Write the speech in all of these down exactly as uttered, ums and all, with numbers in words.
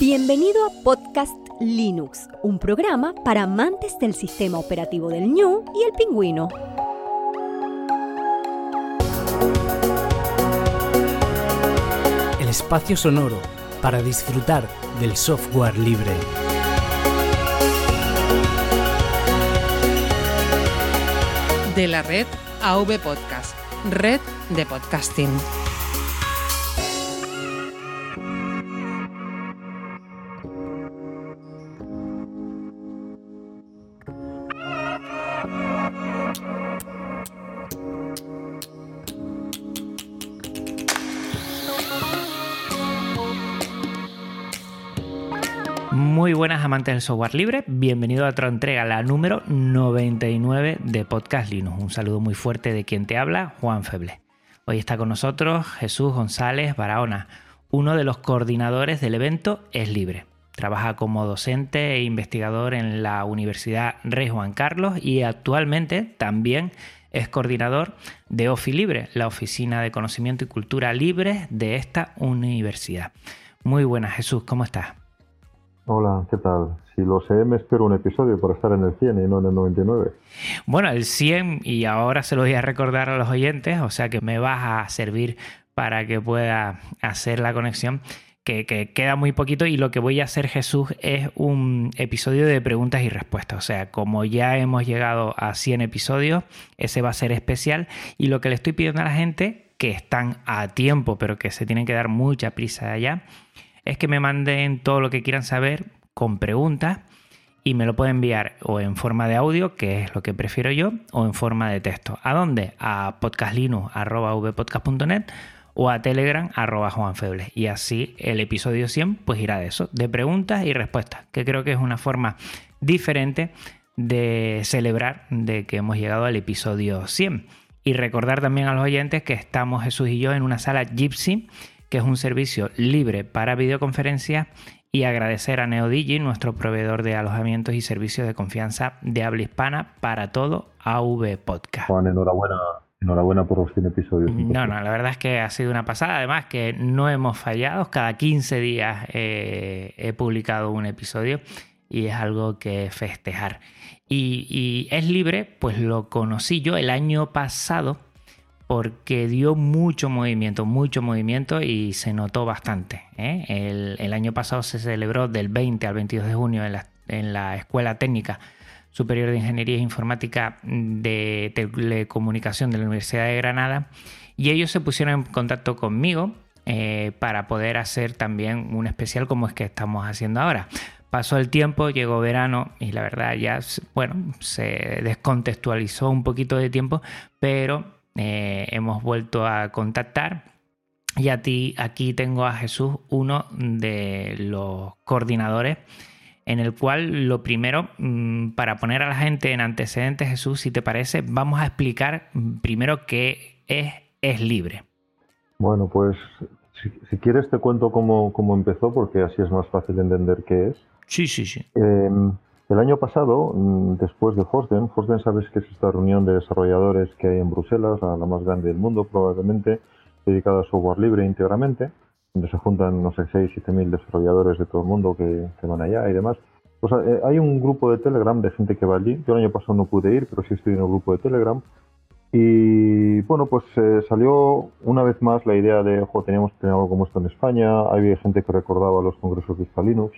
Bienvenido a Podcast Linux, un programa para amantes del sistema operativo del ñu y el pingüino. El espacio sonoro para disfrutar del software libre. De la red A V Podcast, red de podcasting. Muy buenas amantes del software libre, bienvenido a otra entrega, la número noventa y nueve de Podcast Linux. Un saludo muy fuerte de quien te habla, Juan Feble. Hoy está con nosotros Jesús González Barahona, uno de los coordinadores del evento Es Libre. Trabaja como docente e investigador en la Universidad Rey Juan Carlos y actualmente también es coordinador de OFI Libre, la Oficina de Conocimiento y Cultura Libre de esta universidad. Muy buenas, Jesús, ¿cómo estás? Hola, ¿qué tal? Si lo sé, me espero un episodio para estar en el cien y no en el noventa y nueve. Bueno, el cien, y ahora se lo voy a recordar a los oyentes, o sea que me vas a servir para que pueda hacer la conexión, que, que queda muy poquito, y lo que voy a hacer, Jesús, es un episodio de preguntas y respuestas. O sea, como ya hemos llegado a cien episodios, ese va a ser especial, y lo que le estoy pidiendo a la gente, que están a tiempo, pero que se tienen que dar mucha prisa allá, es que me manden todo lo que quieran saber con preguntas y me lo pueden enviar o en forma de audio, que es lo que prefiero yo, o en forma de texto. ¿A dónde? A podcastlinux arroba a v podcast punto net o a telegram arroba juanfeble. Y así el episodio cien pues irá de eso, de preguntas y respuestas, que creo que es una forma diferente de celebrar de que hemos llegado al episodio cien. Y recordar también a los oyentes que estamos Jesús y yo en una sala Jitsi, que es un servicio libre para videoconferencias, y agradecer a NeoDigi, nuestro proveedor de alojamientos y servicios de confianza de habla hispana para todo A V Podcast. Juan, enhorabuena, enhorabuena por los cien episodios. No, no, la verdad es que ha sido una pasada. Además que no hemos fallado, cada quince días eh, he publicado un episodio y es algo que festejar. Y, y Es Libre, pues lo conocí yo el año pasado, porque dio mucho movimiento, mucho movimiento y se notó bastante, ¿eh? El, el año pasado se celebró del veinte al veintidós de junio en la, en la Escuela Técnica Superior de Ingeniería Informática de Telecomunicación de la Universidad de Granada, y ellos se pusieron en contacto conmigo eh, para poder hacer también un especial como es que estamos haciendo ahora. Pasó el tiempo, llegó verano y la verdad ya, bueno, se descontextualizó un poquito de tiempo, pero Eh, hemos vuelto a contactar, y a ti aquí tengo a Jesús, uno de los coordinadores, en el cual lo primero, para poner a la gente en antecedentes, Jesús, si te parece, vamos a explicar primero qué es Es Libre. Bueno, pues si, si quieres te cuento cómo, cómo empezó, porque así es más fácil de entender qué es. Sí, sí, sí. Eh, El año pasado, después de FOSDEM, FOSDEM sabes que es esta reunión de desarrolladores que hay en Bruselas, la más grande del mundo probablemente, dedicada a software libre íntegramente, donde se juntan, no sé, seis o siete mil desarrolladores de todo el mundo que, que van allá y demás. Pues eh, hay un grupo de Telegram de gente que va allí. Yo el año pasado no pude ir, pero sí estoy en el grupo de Telegram. Y bueno, pues eh, salió una vez más la idea de, ojo, teníamos que tener algo como esto en España. Había gente que recordaba los congresos de Linux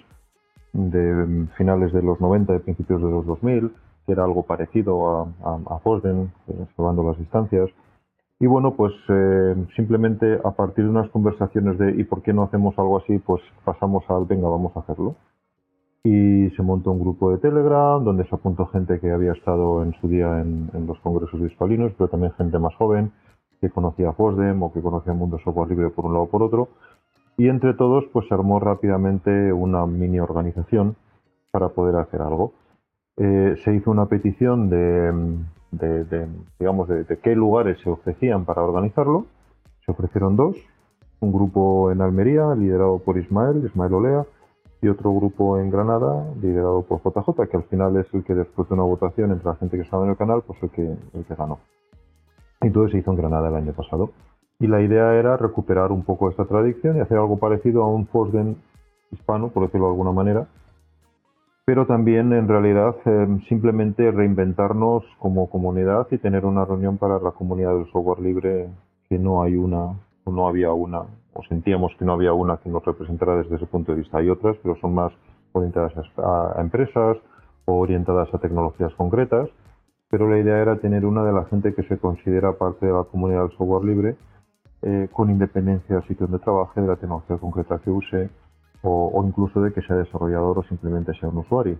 de finales de los noventa y principios de los dos mil, que era algo parecido a, a, a FOSDEM, eh, salvando las distancias. Y bueno, pues eh, simplemente a partir de unas conversaciones de ¿y por qué no hacemos algo así? Pues pasamos al venga, vamos a hacerlo. Y se montó un grupo de Telegram donde se apuntó gente que había estado en su día en, en los congresos de Hispalinos, pero también gente más joven que conocía FOSDEM o que conocía el mundo software libre por un lado o por otro. Y entre todos pues se armó rápidamente una mini organización para poder hacer algo. Eh, se hizo una petición de, de, de digamos, de, de qué lugares se ofrecían para organizarlo. Se ofrecieron dos, un grupo en Almería liderado por Ismael, Ismael Olea, y otro grupo en Granada liderado por J J, que al final es el que, después de una votación entre la gente que estaba en el canal, pues el que, el que ganó. Entonces se hizo en Granada el año pasado. Y la idea era recuperar un poco esta tradición y hacer algo parecido a un FOSDEM hispano, por decirlo de alguna manera, pero también en realidad eh, simplemente reinventarnos como comunidad y tener una reunión para la comunidad del software libre, que no hay una, o no había una, o sentíamos que no había una que nos representara desde ese punto de vista. Hay otras, pero son más orientadas a, a empresas o orientadas a tecnologías concretas, pero la idea era tener una de la gente que se considera parte de la comunidad del software libre, eh, con independencia del sitio donde trabaje, de la tecnología concreta que use, o, o incluso de que sea desarrollador o simplemente sea un usuario.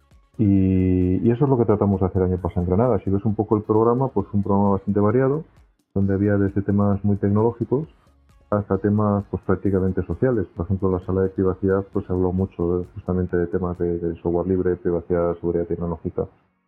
Y, y eso es lo que tratamos de hacer el año pasado en Granada. Si ves un poco el programa, pues fue un programa bastante variado, donde había desde temas muy tecnológicos hasta temas pues prácticamente sociales. Por ejemplo, en la sala de privacidad pues se habló mucho de, justamente de temas de, de software libre, privacidad, seguridad tecnológica.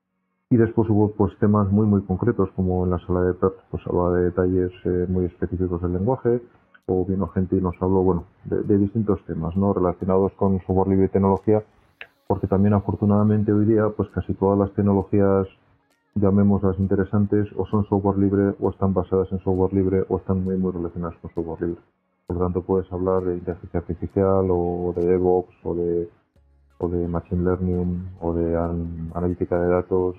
Y después hubo pues temas muy muy concretos, como en la sala de P E R, pues hablaba de detalles eh, muy específicos del lenguaje, o vino gente y nos habló, bueno, de, de distintos temas, ¿no?, relacionados con software libre y tecnología, porque también afortunadamente hoy día pues casi todas las tecnologías, llamémoslas interesantes, o son software libre, o están basadas en software libre, o están muy muy relacionadas con software libre. Por lo tanto, puedes hablar de inteligencia artificial, o de DevOps, o de, o de Machine Learning, o de an, analítica de datos,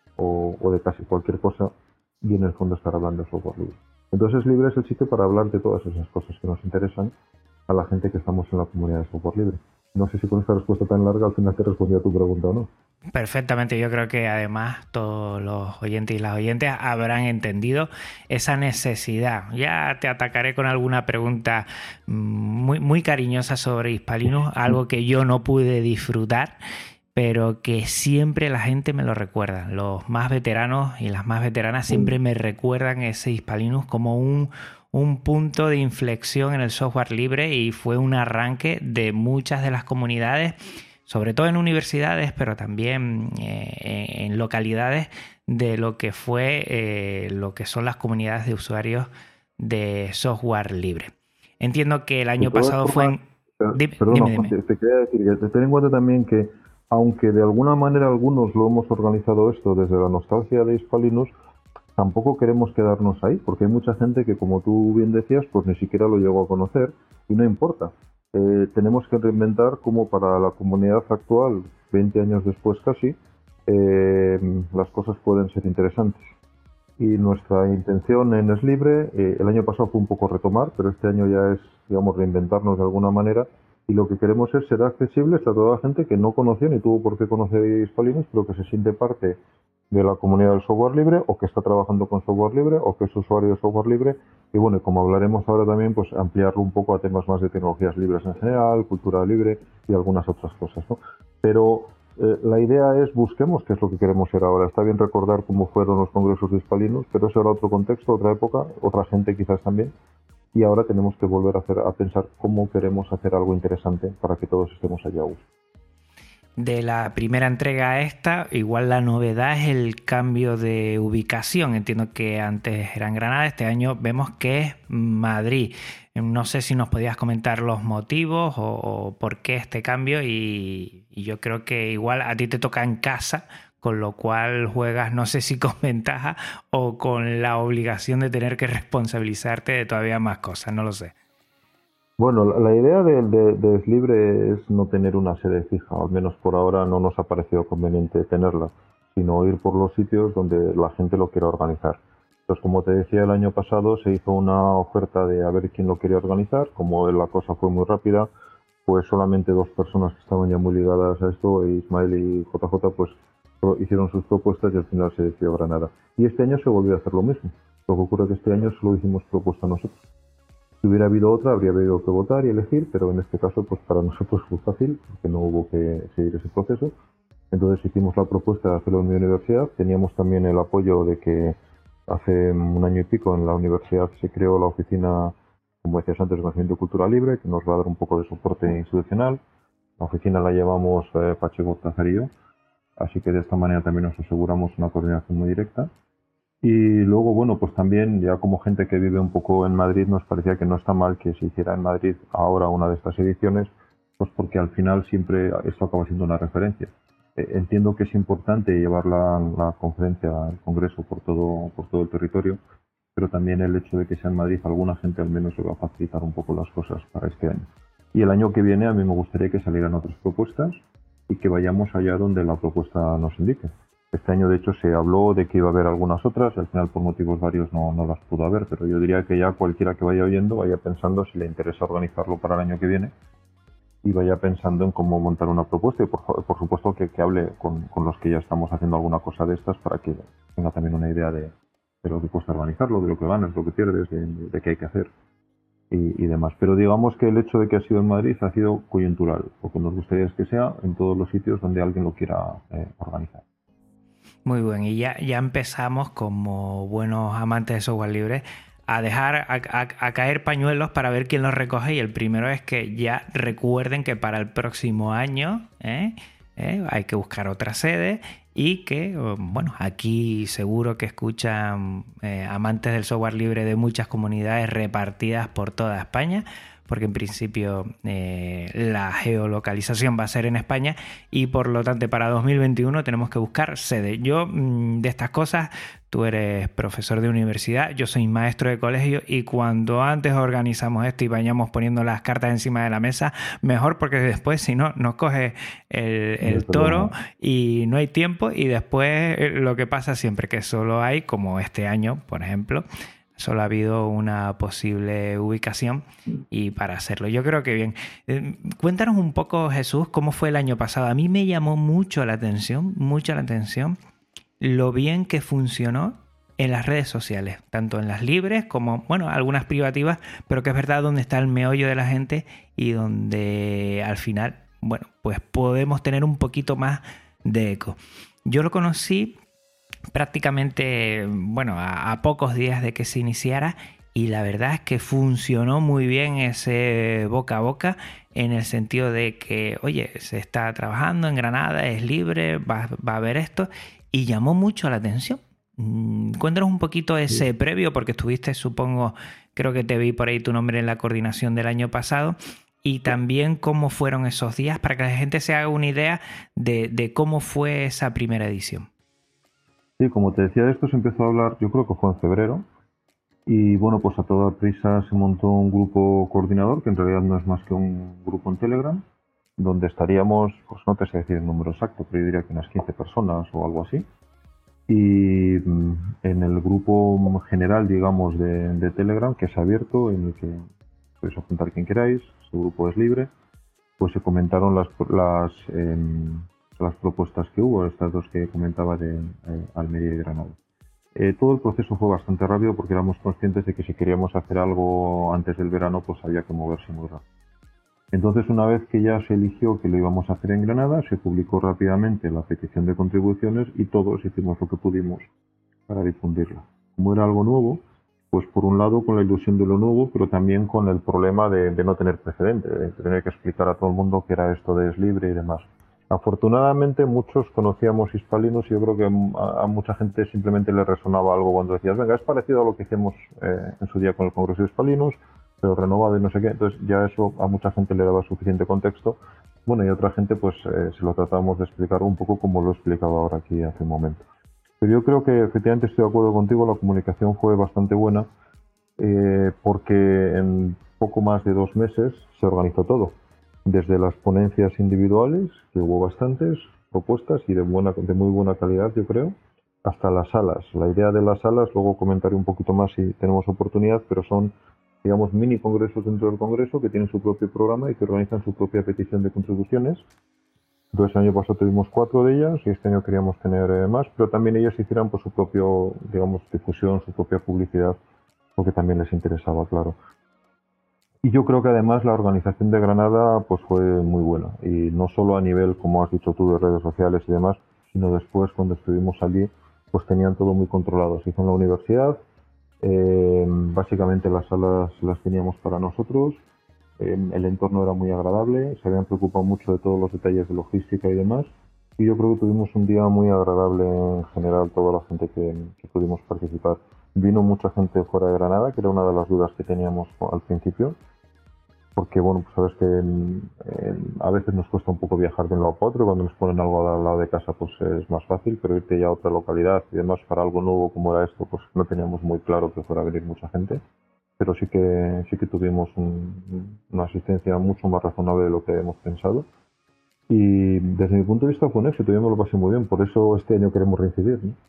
o, o de casi cualquier cosa, y en el fondo estar hablando de software libre. Entonces, Libre es el sitio para hablar de todas esas cosas que nos interesan a la gente que estamos en la comunidad de software libre. No sé si con esta respuesta tan larga al final te respondí a tu pregunta o no. Perfectamente, yo creo que además todos los oyentes y las oyentes habrán entendido esa necesidad. Ya te atacaré con alguna pregunta muy, muy cariñosa sobre Hispalinux, algo que yo no pude disfrutar, pero que siempre la gente me lo recuerda. Los más veteranos y las más veteranas siempre me recuerdan ese Hispalinux como un, un punto de inflexión en el software libre, y fue un arranque de muchas de las comunidades, sobre todo en universidades, pero también eh, en localidades, de lo que fue eh, lo que son las comunidades de usuarios de software libre. Entiendo que el año pasado fue en... Dime, Perdona, dime, dime. Te, te quería decir que te ten en cuenta también que, aunque de alguna manera algunos lo hemos organizado esto desde la nostalgia de Hispalinux, tampoco queremos quedarnos ahí, porque hay mucha gente que, como tú bien decías, pues ni siquiera lo llegó a conocer, y no importa. Eh, tenemos que reinventar como para la comunidad actual, veinte años después casi, eh, las cosas pueden ser interesantes. Y nuestra intención en Es Libre, eh, el año pasado fue un poco retomar, pero este año ya es, digamos, reinventarnos de alguna manera, y lo que queremos es ser accesibles a toda la gente que no conoció ni tuvo por qué conocer Hispalinux, pero que se siente parte de la comunidad del software libre, o que está trabajando con software libre, o que es usuario de software libre. Y bueno, como hablaremos ahora también, pues ampliarlo un poco a temas más de tecnologías libres en general, cultura libre y algunas otras cosas, ¿no? Pero eh, la idea es, busquemos qué es lo que queremos ser ahora. Está bien recordar cómo fueron los congresos de Hispalinux, pero eso era otro contexto, otra época, otra gente quizás también. Y ahora tenemos que volver a, hacer, a pensar cómo queremos hacer algo interesante para que todos estemos allá a gusto. De la primera entrega a esta, igual la novedad es el cambio de ubicación. Entiendo que antes era en Granada, este año vemos que es Madrid. No sé si nos podías comentar los motivos o, o por qué este cambio, y, y yo creo que igual a ti te toca en casa, con lo cual juegas, no sé si con ventaja o con la obligación de tener que responsabilizarte de todavía más cosas, no lo sé. Bueno, la idea de, de, de Es Libre es no tener una sede fija, al menos por ahora no nos ha parecido conveniente tenerla, sino ir por los sitios donde la gente lo quiera organizar. Entonces, como te decía, el año pasado se hizo una oferta de a ver quién lo quería organizar. Como la cosa fue muy rápida, pues solamente dos personas que estaban ya muy ligadas a esto, Ismael y J J, pues hicieron sus propuestas y al final se decidió Granada. Y este año se volvió a hacer lo mismo. Lo que ocurre es que este año solo hicimos propuesta nosotros. Si hubiera habido otra, habría habido que votar y elegir, pero en este caso, pues para nosotros fue fácil, porque no hubo que seguir ese proceso. Entonces hicimos la propuesta de hacerlo en mi universidad. Teníamos también el apoyo de que hace un año y pico en la universidad se creó la oficina, como decías antes, de Conocimiento Cultural Libre, que nos va a dar un poco de soporte institucional. La oficina la llevamos eh, Pacheco Tazar y yo, así que de esta manera también nos aseguramos una coordinación muy directa. Y luego, bueno, pues también, ya como gente que vive un poco en Madrid, nos parecía que no está mal que se hiciera en Madrid ahora una de estas ediciones, pues porque al final siempre esto acaba siendo una referencia. Eh, entiendo que es importante llevar la, la conferencia, el congreso por todo, por todo el territorio, pero también el hecho de que sea en Madrid, alguna gente al menos se va a facilitar un poco las cosas para este año. Y el año que viene a mí me gustaría que salieran otras propuestas y que vayamos allá donde la propuesta nos indique. Este año, de hecho, se habló de que iba a haber algunas otras y al final, por motivos varios, no, no las pudo haber. Pero yo diría que ya cualquiera que vaya oyendo vaya pensando si le interesa organizarlo para el año que viene y vaya pensando en cómo montar una propuesta y, por, por supuesto, que, que hable con, con los que ya estamos haciendo alguna cosa de estas para que tenga también una idea de, de lo que cuesta organizarlo, de lo que ganas, de lo que pierdes, de, de qué hay que hacer y, y demás. Pero digamos que el hecho de que ha sido en Madrid ha sido coyuntural. Lo que nos gustaría es que sea en todos los sitios donde alguien lo quiera eh, organizar. Muy bien, y ya, ya empezamos como buenos amantes de software libre a dejar a, a, a caer pañuelos para ver quién los recoge, y el primero es que ya recuerden que para el próximo año ¿eh? ¿Eh? hay que buscar otra sede y que, bueno, aquí seguro que escuchan eh, amantes del software libre de muchas comunidades repartidas por toda España, porque en principio eh, la geolocalización va a ser en España y por lo tanto para dos mil veintiuno tenemos que buscar sede. Yo mmm, de estas cosas, tú eres profesor de universidad, yo soy maestro de colegio, y cuando antes organizamos esto y vayamos poniendo las cartas encima de la mesa, mejor, porque después si no nos coge el, el toro y no hay tiempo, y después lo que pasa siempre que solo hay, como este año por ejemplo, solo ha habido una posible ubicación y para hacerlo. Yo creo que bien. Eh, cuéntanos un poco, Jesús, cómo fue el año pasado. A mí me llamó mucho la atención, mucho la atención, lo bien que funcionó en las redes sociales, tanto en las libres como, bueno, algunas privativas, pero que es verdad donde está el meollo de la gente y donde al final, bueno, pues podemos tener un poquito más de eco. Yo lo conocí prácticamente, bueno, a, a pocos días de que se iniciara, y la verdad es que funcionó muy bien ese boca a boca, en el sentido de que, oye, se está trabajando en Granada, es libre, va, va a haber esto, y llamó mucho la atención. Cuéntanos un poquito ese sí. previo, porque estuviste, supongo, creo que te vi por ahí tu nombre en la coordinación del año pasado, y también cómo fueron esos días, para que la gente se haga una idea de, de cómo fue esa primera edición. Sí, como te decía, de esto se empezó a hablar, yo creo que fue en febrero, y bueno, pues a toda prisa se montó un grupo coordinador, que en realidad no es más que un grupo en Telegram, donde estaríamos, pues no te sé decir el número exacto, pero yo diría que unas quince personas o algo así. Y en el grupo general, digamos, de, de Telegram, que es abierto, en el que podéis apuntar quien queráis, su grupo es libre, pues se comentaron las... las eh, las propuestas que hubo, estas dos que comentaba de eh, Almería y Granada. Eh, todo el proceso fue bastante rápido porque éramos conscientes de que si queríamos hacer algo antes del verano, pues había que moverse muy rápido. Entonces, una vez que ya se eligió que lo íbamos a hacer en Granada, se publicó rápidamente la petición de contribuciones y todos hicimos lo que pudimos para difundirla. Como era algo nuevo, pues por un lado con la ilusión de lo nuevo, pero también con el problema de, de no tener precedente, de tener que explicar a todo el mundo que era esto de Es Libre y demás. Afortunadamente muchos conocíamos Hispalinos y yo creo que a, a mucha gente simplemente le resonaba algo cuando decías, venga, es parecido a lo que hicimos eh, en su día con el Congreso de Hispalinos, pero renovado y no sé qué. Entonces ya eso a mucha gente le daba suficiente contexto. Bueno, y a otra gente pues eh, se lo tratábamos de explicar un poco como lo he explicado ahora aquí hace un momento. Pero yo creo que efectivamente estoy de acuerdo contigo, la comunicación fue bastante buena eh, porque en poco más de dos meses se organizó todo. Desde las ponencias individuales, que hubo bastantes propuestas y de, buena, de muy buena calidad, yo creo, hasta las salas. La idea de las salas, luego comentaré un poquito más si tenemos oportunidad, pero son, digamos, mini congresos dentro del congreso que tienen su propio programa y que organizan su propia petición de contribuciones. Entonces el año pasado tuvimos cuatro de ellas y este año queríamos tener eh, más, pero también ellas hicieran pues, su propio, digamos, difusión, su propia publicidad, porque también les interesaba, claro. Y yo creo que además la organización de Granada pues fue muy buena, y no solo a nivel, como has dicho tú, de redes sociales y demás, sino después cuando estuvimos allí pues tenían todo muy controlado. Se hizo en la universidad, eh, básicamente las salas las teníamos para nosotros, eh, el entorno era muy agradable, se habían preocupado mucho de todos los detalles de logística y demás, y yo creo que tuvimos un día muy agradable en general toda la gente que, que pudimos participar. Vino mucha gente fuera de Granada, que era una de las dudas que teníamos al principio, porque bueno, pues sabes que en, en, a veces nos cuesta un poco viajar de un lado para otro, cuando nos ponen algo al lado de casa pues es más fácil, pero irte ya a otra localidad y demás para algo nuevo como era esto, pues no teníamos muy claro que fuera a venir mucha gente. pero sí que sí que tuvimos un, una asistencia mucho más razonable de lo que hemos pensado. Y desde mi punto de vista fue un éxito, yo me lo pasé muy bien, por eso este año queremos reincidir, ¿no?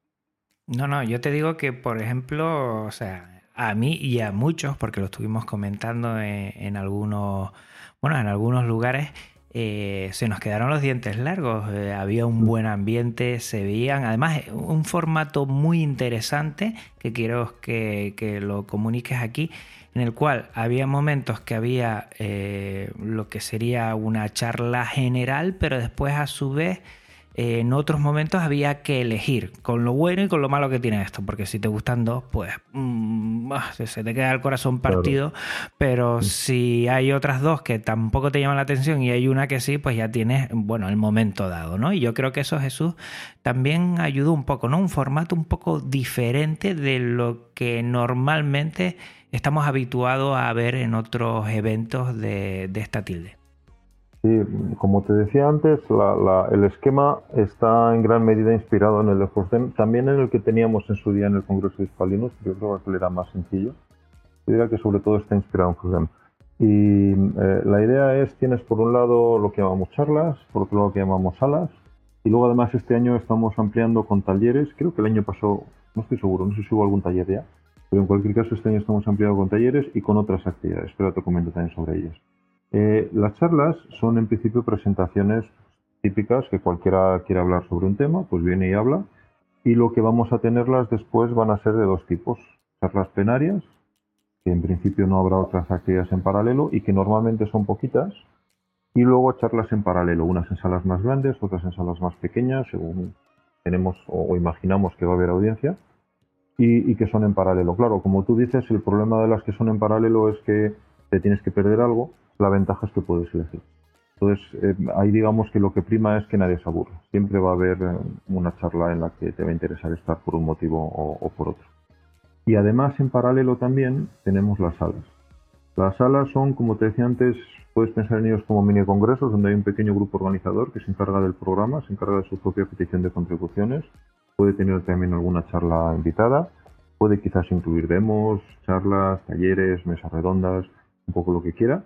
No, no, yo te digo que, por ejemplo, o sea, a mí y a muchos, porque lo estuvimos comentando en, en algunos, bueno, en algunos lugares, eh, se nos quedaron los dientes largos. Eh, había un buen ambiente, se veían, además, un formato muy interesante que quiero que, que lo comuniques aquí, en el cual había momentos que había eh, lo que sería una charla general, pero después a su vez eh, en otros momentos había que elegir con lo bueno y con lo malo que tiene esto, porque si te gustan dos, pues mmm, se te queda el corazón partido, claro. Pero si hay otras dos que tampoco te llaman la atención y hay una que sí, pues ya tienes, bueno, el momento dado, ¿no? Y yo creo que eso, Jesús, también ayudó un poco, ¿no? Un formato un poco diferente de lo que normalmente estamos habituados a ver en otros eventos de, de esta tilde. Sí, como te decía antes, la, la, el esquema está en gran medida inspirado en el de FOSDEM, también en el que teníamos en su día en el Congreso de Hispalinux, pero yo creo que era más sencillo. Yo diría que sobre todo está inspirado en FOSDEM. Y eh, la idea es, tienes por un lado lo que llamamos charlas, por otro lado lo que llamamos salas, y luego además este año estamos ampliando con talleres. Creo que el año pasado, no estoy seguro, no sé si hubo algún taller ya, pero en cualquier caso este año estamos ampliando con talleres y con otras actividades, pero te comento también sobre ellas. Eh, las charlas son en principio presentaciones típicas que cualquiera quiera hablar sobre un tema, pues viene y habla, y lo que vamos a tenerlas después van a ser de dos tipos: charlas plenarias, que en principio no habrá otras actividades en paralelo y que normalmente son poquitas, y luego charlas en paralelo, unas en salas más grandes, otras en salas más pequeñas, según tenemos o imaginamos que va a haber audiencia, y, y que son en paralelo. Claro, como tú dices, el problema de las que son en paralelo es que te tienes que perder algo. La ventaja es que puedes elegir. Entonces, eh, ahí digamos que lo que prima es que nadie se aburre. Siempre va a haber eh, una charla en la que te va a interesar estar por un motivo o, o por otro. Y además, en paralelo también tenemos las salas. Las salas son, como te decía antes, puedes pensar en ellos como mini congresos, donde hay un pequeño grupo organizador que se encarga del programa, se encarga de su propia petición de contribuciones. Puede tener también alguna charla invitada. Puede quizás incluir demos, charlas, talleres, mesas redondas, un poco lo que quiera.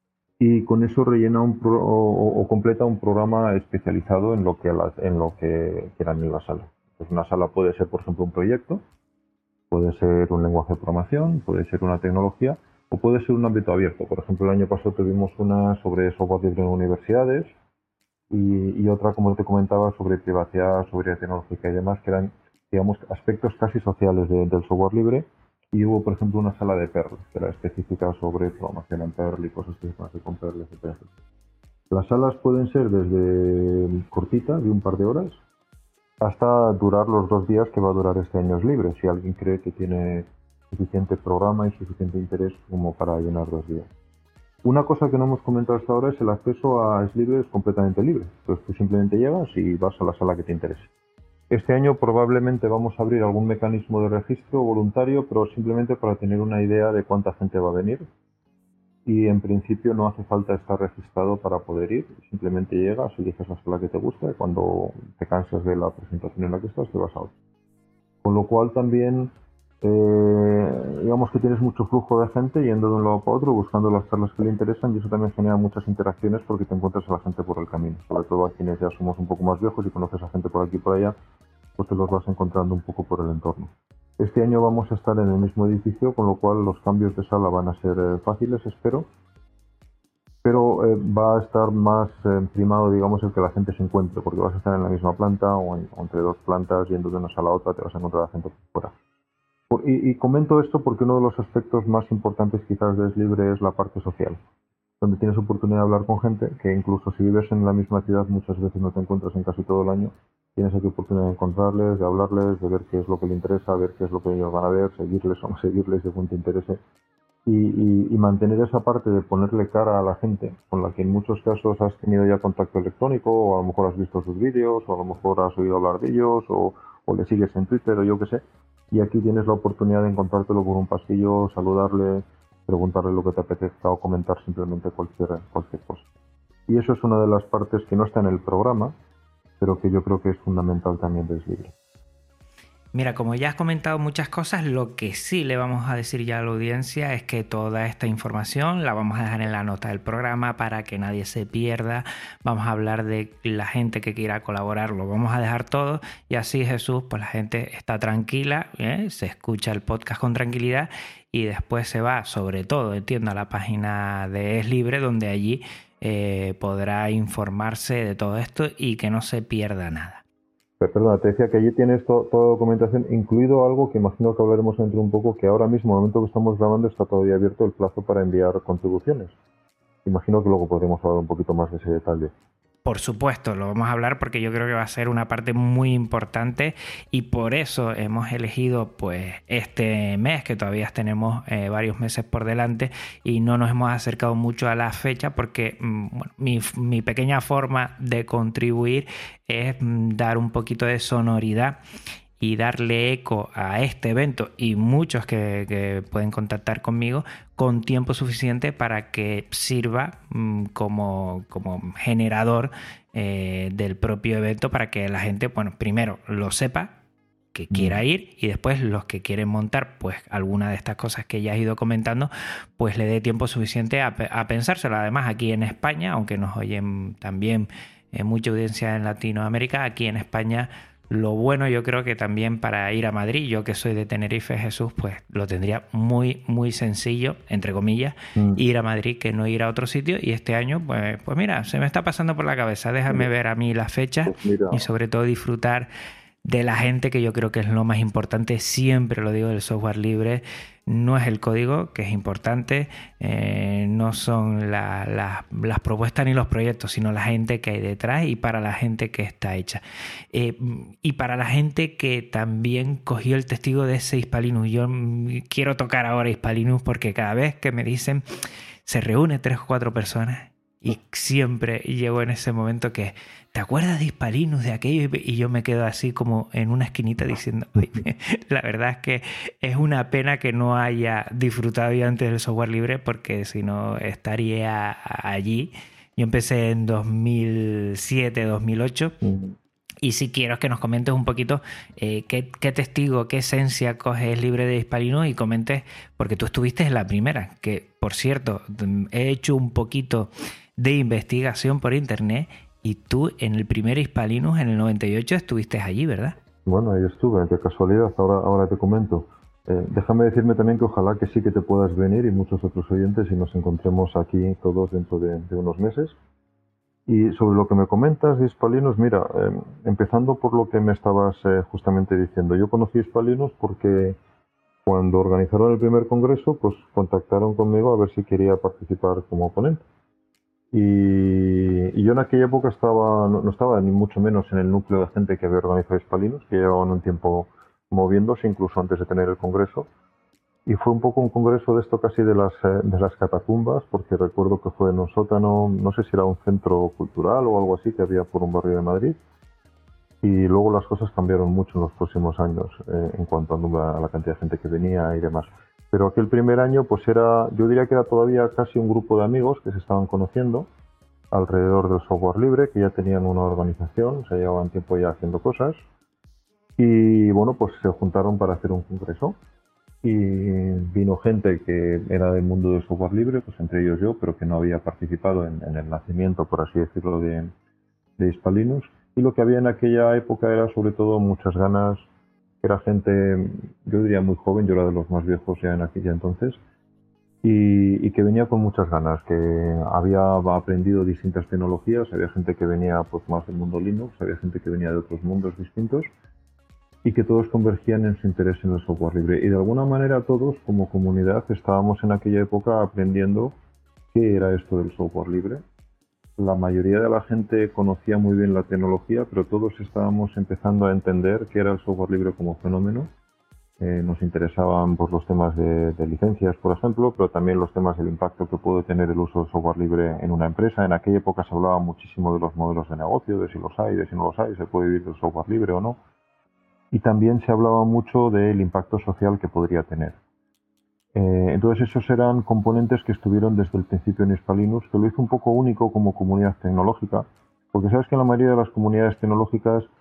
Y con eso rellena un pro, o, o completa un programa especializado en lo que la, en lo que quieran en la sala. Pues una sala puede ser, por ejemplo, un proyecto, puede ser un lenguaje de programación, puede ser una tecnología o puede ser un ámbito abierto. Por ejemplo, el año pasado tuvimos una sobre software libre en universidades y, y otra, como te comentaba, sobre privacidad, seguridad tecnológica y demás, que eran, digamos, aspectos casi sociales de, del software libre. Y hubo, por ejemplo, una sala de Perl, que era específica sobre programación en Perl y cosas que se pueden hacer con Perl, etcétera. Las salas pueden ser desde cortitas, de un par de horas, hasta durar los dos días que va a durar este año Es Libre, si alguien cree que tiene suficiente programa y suficiente interés como para llenar dos días. Una cosa que no hemos comentado hasta ahora es el acceso a Es Libre es completamente libre. Entonces tú simplemente llegas y vas a la sala que te interese. Este año probablemente vamos a abrir algún mecanismo de registro voluntario, pero simplemente para tener una idea de cuánta gente va a venir. Y en principio no hace falta estar registrado para poder ir. Simplemente llegas, eliges la sala que te gusta y cuando te cansas de la presentación en la que estás, te vas a otra. Con lo cual también, eh, digamos que tienes mucho flujo de gente yendo de un lado para otro, buscando las charlas que le interesan, y eso también genera muchas interacciones porque te encuentras a la gente por el camino. Sobre todo a quienes ya somos un poco más viejos y conoces a gente por aquí y por allá, pues te los vas encontrando un poco por el entorno. Este año vamos a estar en el mismo edificio, con lo cual los cambios de sala van a ser eh, fáciles, espero. Pero eh, va a estar más eh, primado, digamos, el que la gente se encuentre, porque vas a estar en la misma planta o, en, o entre dos plantas, yendo de una sala a otra, te vas a encontrar a gente por fuera. Por, y, y comento esto porque uno de los aspectos más importantes quizás de Es Libre es la parte social, donde tienes oportunidad de hablar con gente que incluso si vives en la misma ciudad muchas veces no te encuentras en casi todo el año. Tienes aquí oportunidad de encontrarles, de hablarles, de ver qué es lo que les interesa, ver qué es lo que ellos van a ver, seguirles o no seguirles según te interese. Y, y, y mantener esa parte de ponerle cara a la gente, con la que en muchos casos has tenido ya contacto electrónico, o a lo mejor has visto sus vídeos, o a lo mejor has oído hablar de ellos, o, o le sigues en Twitter, o yo qué sé. Y aquí tienes la oportunidad de encontrártelo por un pasillo, saludarle, preguntarle lo que te apetezca o comentar simplemente cualquier, cualquier cosa. Y eso es una de las partes que no está en el programa, pero que yo creo que es fundamental también de Es Libre. Mira, como ya has comentado muchas cosas, lo que sí le vamos a decir ya a la audiencia es que toda esta información la vamos a dejar en la nota del programa para que nadie se pierda. Vamos a hablar de la gente que quiera colaborar, lo vamos a dejar todo y así, Jesús, pues la gente está tranquila, ¿eh? Se escucha el podcast con tranquilidad y después se va, sobre todo, entiendo, a la página de Es Libre, donde allí eh, podrá informarse de todo esto y que no se pierda nada. Perdona, te decía que allí tienes to toda documentación, incluido algo que imagino que hablaremos dentro un poco, que ahora mismo, en el momento que estamos grabando, está todavía abierto el plazo para enviar contribuciones. Imagino que luego podremos hablar un poquito más de ese detalle. Por supuesto, lo vamos a hablar porque yo creo que va a ser una parte muy importante y por eso hemos elegido pues este mes, que todavía tenemos eh, varios meses por delante y no nos hemos acercado mucho a la fecha porque bueno, mi, mi pequeña forma de contribuir es dar un poquito de sonoridad y darle eco a este evento y muchos que, que pueden contactar conmigo con tiempo suficiente para que sirva mmm, como, como generador eh, del propio evento para que la gente, bueno, primero lo sepa, que quiera ir y después los que quieren montar pues alguna de estas cosas que ya he ido comentando pues le dé tiempo suficiente a, a pensárselo. Además aquí en España, aunque nos oyen también eh, mucha audiencia en Latinoamérica, aquí en España lo bueno yo creo que también para ir a Madrid, yo que soy de Tenerife, Jesús, pues lo tendría muy, muy sencillo, entre comillas, mm. ir a Madrid que no ir a otro sitio. Y este año, pues, pues mira, se me está pasando por la cabeza. Déjame ver a mí las fechas pues y sobre todo disfrutar de la gente, que yo creo que es lo más importante. Siempre lo digo, del software libre no es el código, que es importante, eh, no son la, la, las propuestas ni los proyectos, sino la gente que hay detrás y para la gente que está hecha. Eh, y para la gente que también cogió el testigo de ese Hispalinus. Yo quiero tocar ahora Hispalinus porque cada vez que me dicen se reúne tres o cuatro personas y siempre llego en ese momento que ¿te acuerdas de Hispalinus, de aquello? Y yo me quedo así como en una esquinita diciendo, la verdad es que es una pena que no haya disfrutado yo antes del software libre, porque si no estaría allí. Yo empecé en dos mil siete, dos mil ocho. Uh-huh. Y si quiero es que nos comentes un poquito eh, qué, qué testigo, qué esencia coges libre de Hispalinus y comentes, porque tú estuviste en la primera, que por cierto, he hecho un poquito de investigación por internet y tú en el primer Hispalinus en el noventa y ocho estuviste allí, ¿verdad? Bueno, ahí estuve, de casualidad, ahora, ahora te comento. Eh, déjame decirme también que ojalá que sí que te puedas venir y muchos otros oyentes y nos encontremos aquí todos dentro de, de unos meses. Y sobre lo que me comentas de Hispalinus, mira, eh, empezando por lo que me estabas eh, justamente diciendo, yo conocí Hispalinus porque cuando organizaron el primer congreso, pues contactaron conmigo a ver si quería participar como ponente. Y, y yo en aquella época estaba no, no estaba ni mucho menos en el núcleo de gente que había organizado Hispalinus, que llevaban un tiempo moviéndose, incluso antes de tener el congreso. Y fue un poco un congreso de esto casi de las, de las catacumbas, porque recuerdo que fue en un sótano, no sé si era un centro cultural o algo así que había por un barrio de Madrid. Y luego las cosas cambiaron mucho en los próximos años eh, en cuanto a, número, a la cantidad de gente que venía y demás. Pero aquel primer año, pues era, yo diría que era todavía casi un grupo de amigos que se estaban conociendo alrededor del software libre, que ya tenían una organización, se llevaban tiempo ya haciendo cosas. Y bueno, pues se juntaron para hacer un congreso. Y vino gente que era del mundo del software libre, pues entre ellos yo, pero que no había participado en, en el nacimiento, por así decirlo, de, de Hispalinus. Y lo que había en aquella época era sobre todo muchas ganas. Era gente, yo diría muy joven, yo era de los más viejos ya en aquella entonces, y, y que venía con muchas ganas, que había aprendido distintas tecnologías, había gente que venía pues más del mundo Linux, había gente que venía de otros mundos distintos, y que todos convergían en su interés en el software libre. Y de alguna manera todos, como comunidad, estábamos en aquella época aprendiendo qué era esto del software libre. La mayoría de la gente conocía muy bien la tecnología, pero todos estábamos empezando a entender qué era el software libre como fenómeno. Eh, nos interesaban pues, los temas de, de licencias, por ejemplo, pero también los temas del impacto que puede tener el uso del software libre en una empresa. En aquella época se hablaba muchísimo de los modelos de negocio, de si los hay, de si no los hay, se puede vivir del software libre o no. Y también se hablaba mucho del impacto social que podría tener. Eh, entonces esos eran componentes que estuvieron desde el principio en Hispalinus, que lo hizo un poco único como comunidad tecnológica, porque sabes que en la mayoría de las comunidades tecnológicas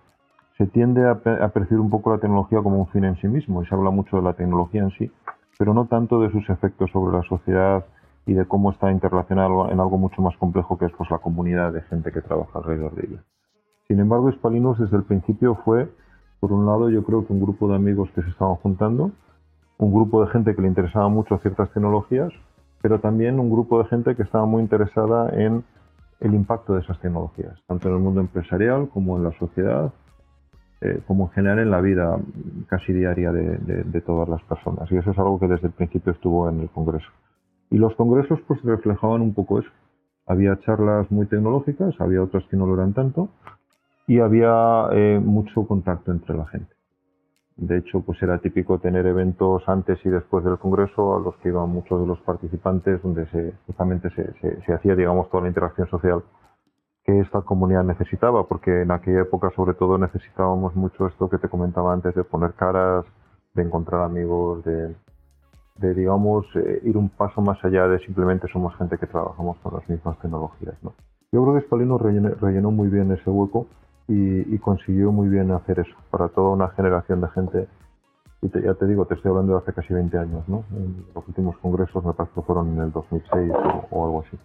se tiende a, a percibir un poco la tecnología como un fin en sí mismo y se habla mucho de la tecnología en sí, pero no tanto de sus efectos sobre la sociedad y de cómo está interrelacionado en algo mucho más complejo que es pues la comunidad de gente que trabaja alrededor de ella. Sin embargo, Hispalinux desde el principio fue, por un lado, yo creo que un grupo de amigos que se estaban juntando, un grupo de gente que le interesaba mucho ciertas tecnologías, pero también un grupo de gente que estaba muy interesada en el impacto de esas tecnologías, tanto en el mundo empresarial como en la sociedad, eh, como en general en la vida casi diaria de, de, de todas las personas. Y eso es algo que desde el principio estuvo en el Congreso. Y los congresos pues reflejaban un poco eso. Había charlas muy tecnológicas, había otras que no lo eran tanto, y había eh, mucho contacto entre la gente. De hecho, pues era típico tener eventos antes y después del congreso a los que iban muchos de los participantes, donde se, justamente se, se, se hacía, digamos, toda la interacción social que esta comunidad necesitaba, porque en aquella época sobre todo necesitábamos mucho esto que te comentaba antes, de poner caras, de encontrar amigos, de, de digamos, eh, ir un paso más allá de simplemente somos gente que trabajamos con las mismas tecnologías, ¿no? Yo creo que Hispalinux rellenó, rellenó muy bien ese hueco y, y consiguió muy bien hacer eso para toda una generación de gente. Y te, ya te digo, te estoy hablando de hace casi veinte años, ¿no? En los últimos congresos me parece que fueron en el dos mil seis o, o algo así.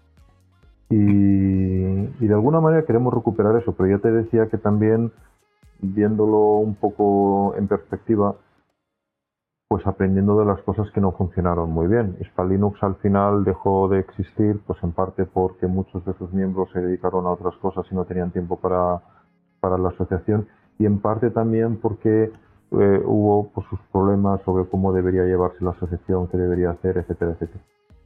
Y, y de alguna manera queremos recuperar eso, pero ya te decía que también, viéndolo un poco en perspectiva, pues aprendiendo de las cosas que no funcionaron muy bien. Hispalinux al final dejó de existir, pues en parte porque muchos de sus miembros se dedicaron a otras cosas y no tenían tiempo para, para la asociación, y en parte también porque eh, hubo pues, sus problemas sobre cómo debería llevarse la asociación, qué debería hacer, etcétera, etcétera.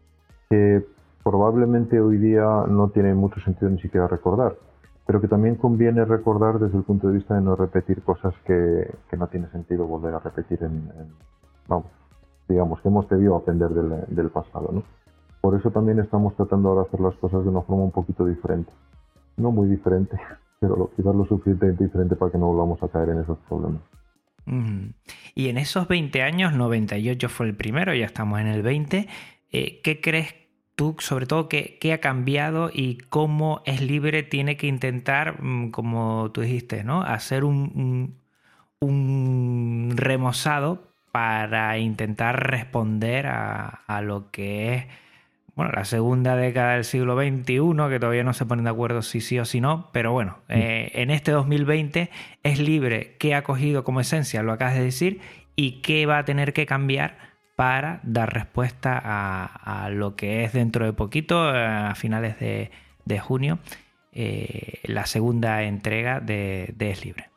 Que probablemente hoy día no tiene mucho sentido ni siquiera recordar, pero que también conviene recordar desde el punto de vista de no repetir cosas que, que no tiene sentido volver a repetir en, en vamos, digamos que hemos debido aprender del, del pasado, ¿no? Por eso también estamos tratando ahora de hacer las cosas de una forma un poquito diferente, no muy diferente, pero quizás lo suficientemente diferente para que no volvamos a caer en esos problemas. Mm. Y en esos veinte años, noventa y ocho fue el primero, ya estamos en el veinte, eh, ¿qué crees tú, sobre todo, qué, qué ha cambiado y cómo Es Libre tiene que intentar, como tú dijiste, ¿no?, hacer un, un, un remozado para intentar responder a, a lo que es, bueno, la segunda década del siglo veintiuno, que todavía no se ponen de acuerdo si sí o si no, pero bueno, eh, en este dos mil veinte Es Libre, ¿qué ha cogido como esencia? Lo acabas de decir, y qué va a tener que cambiar para dar respuesta a, a lo que es dentro de poquito, a finales de, de junio, eh, la segunda entrega de, de Es Libre.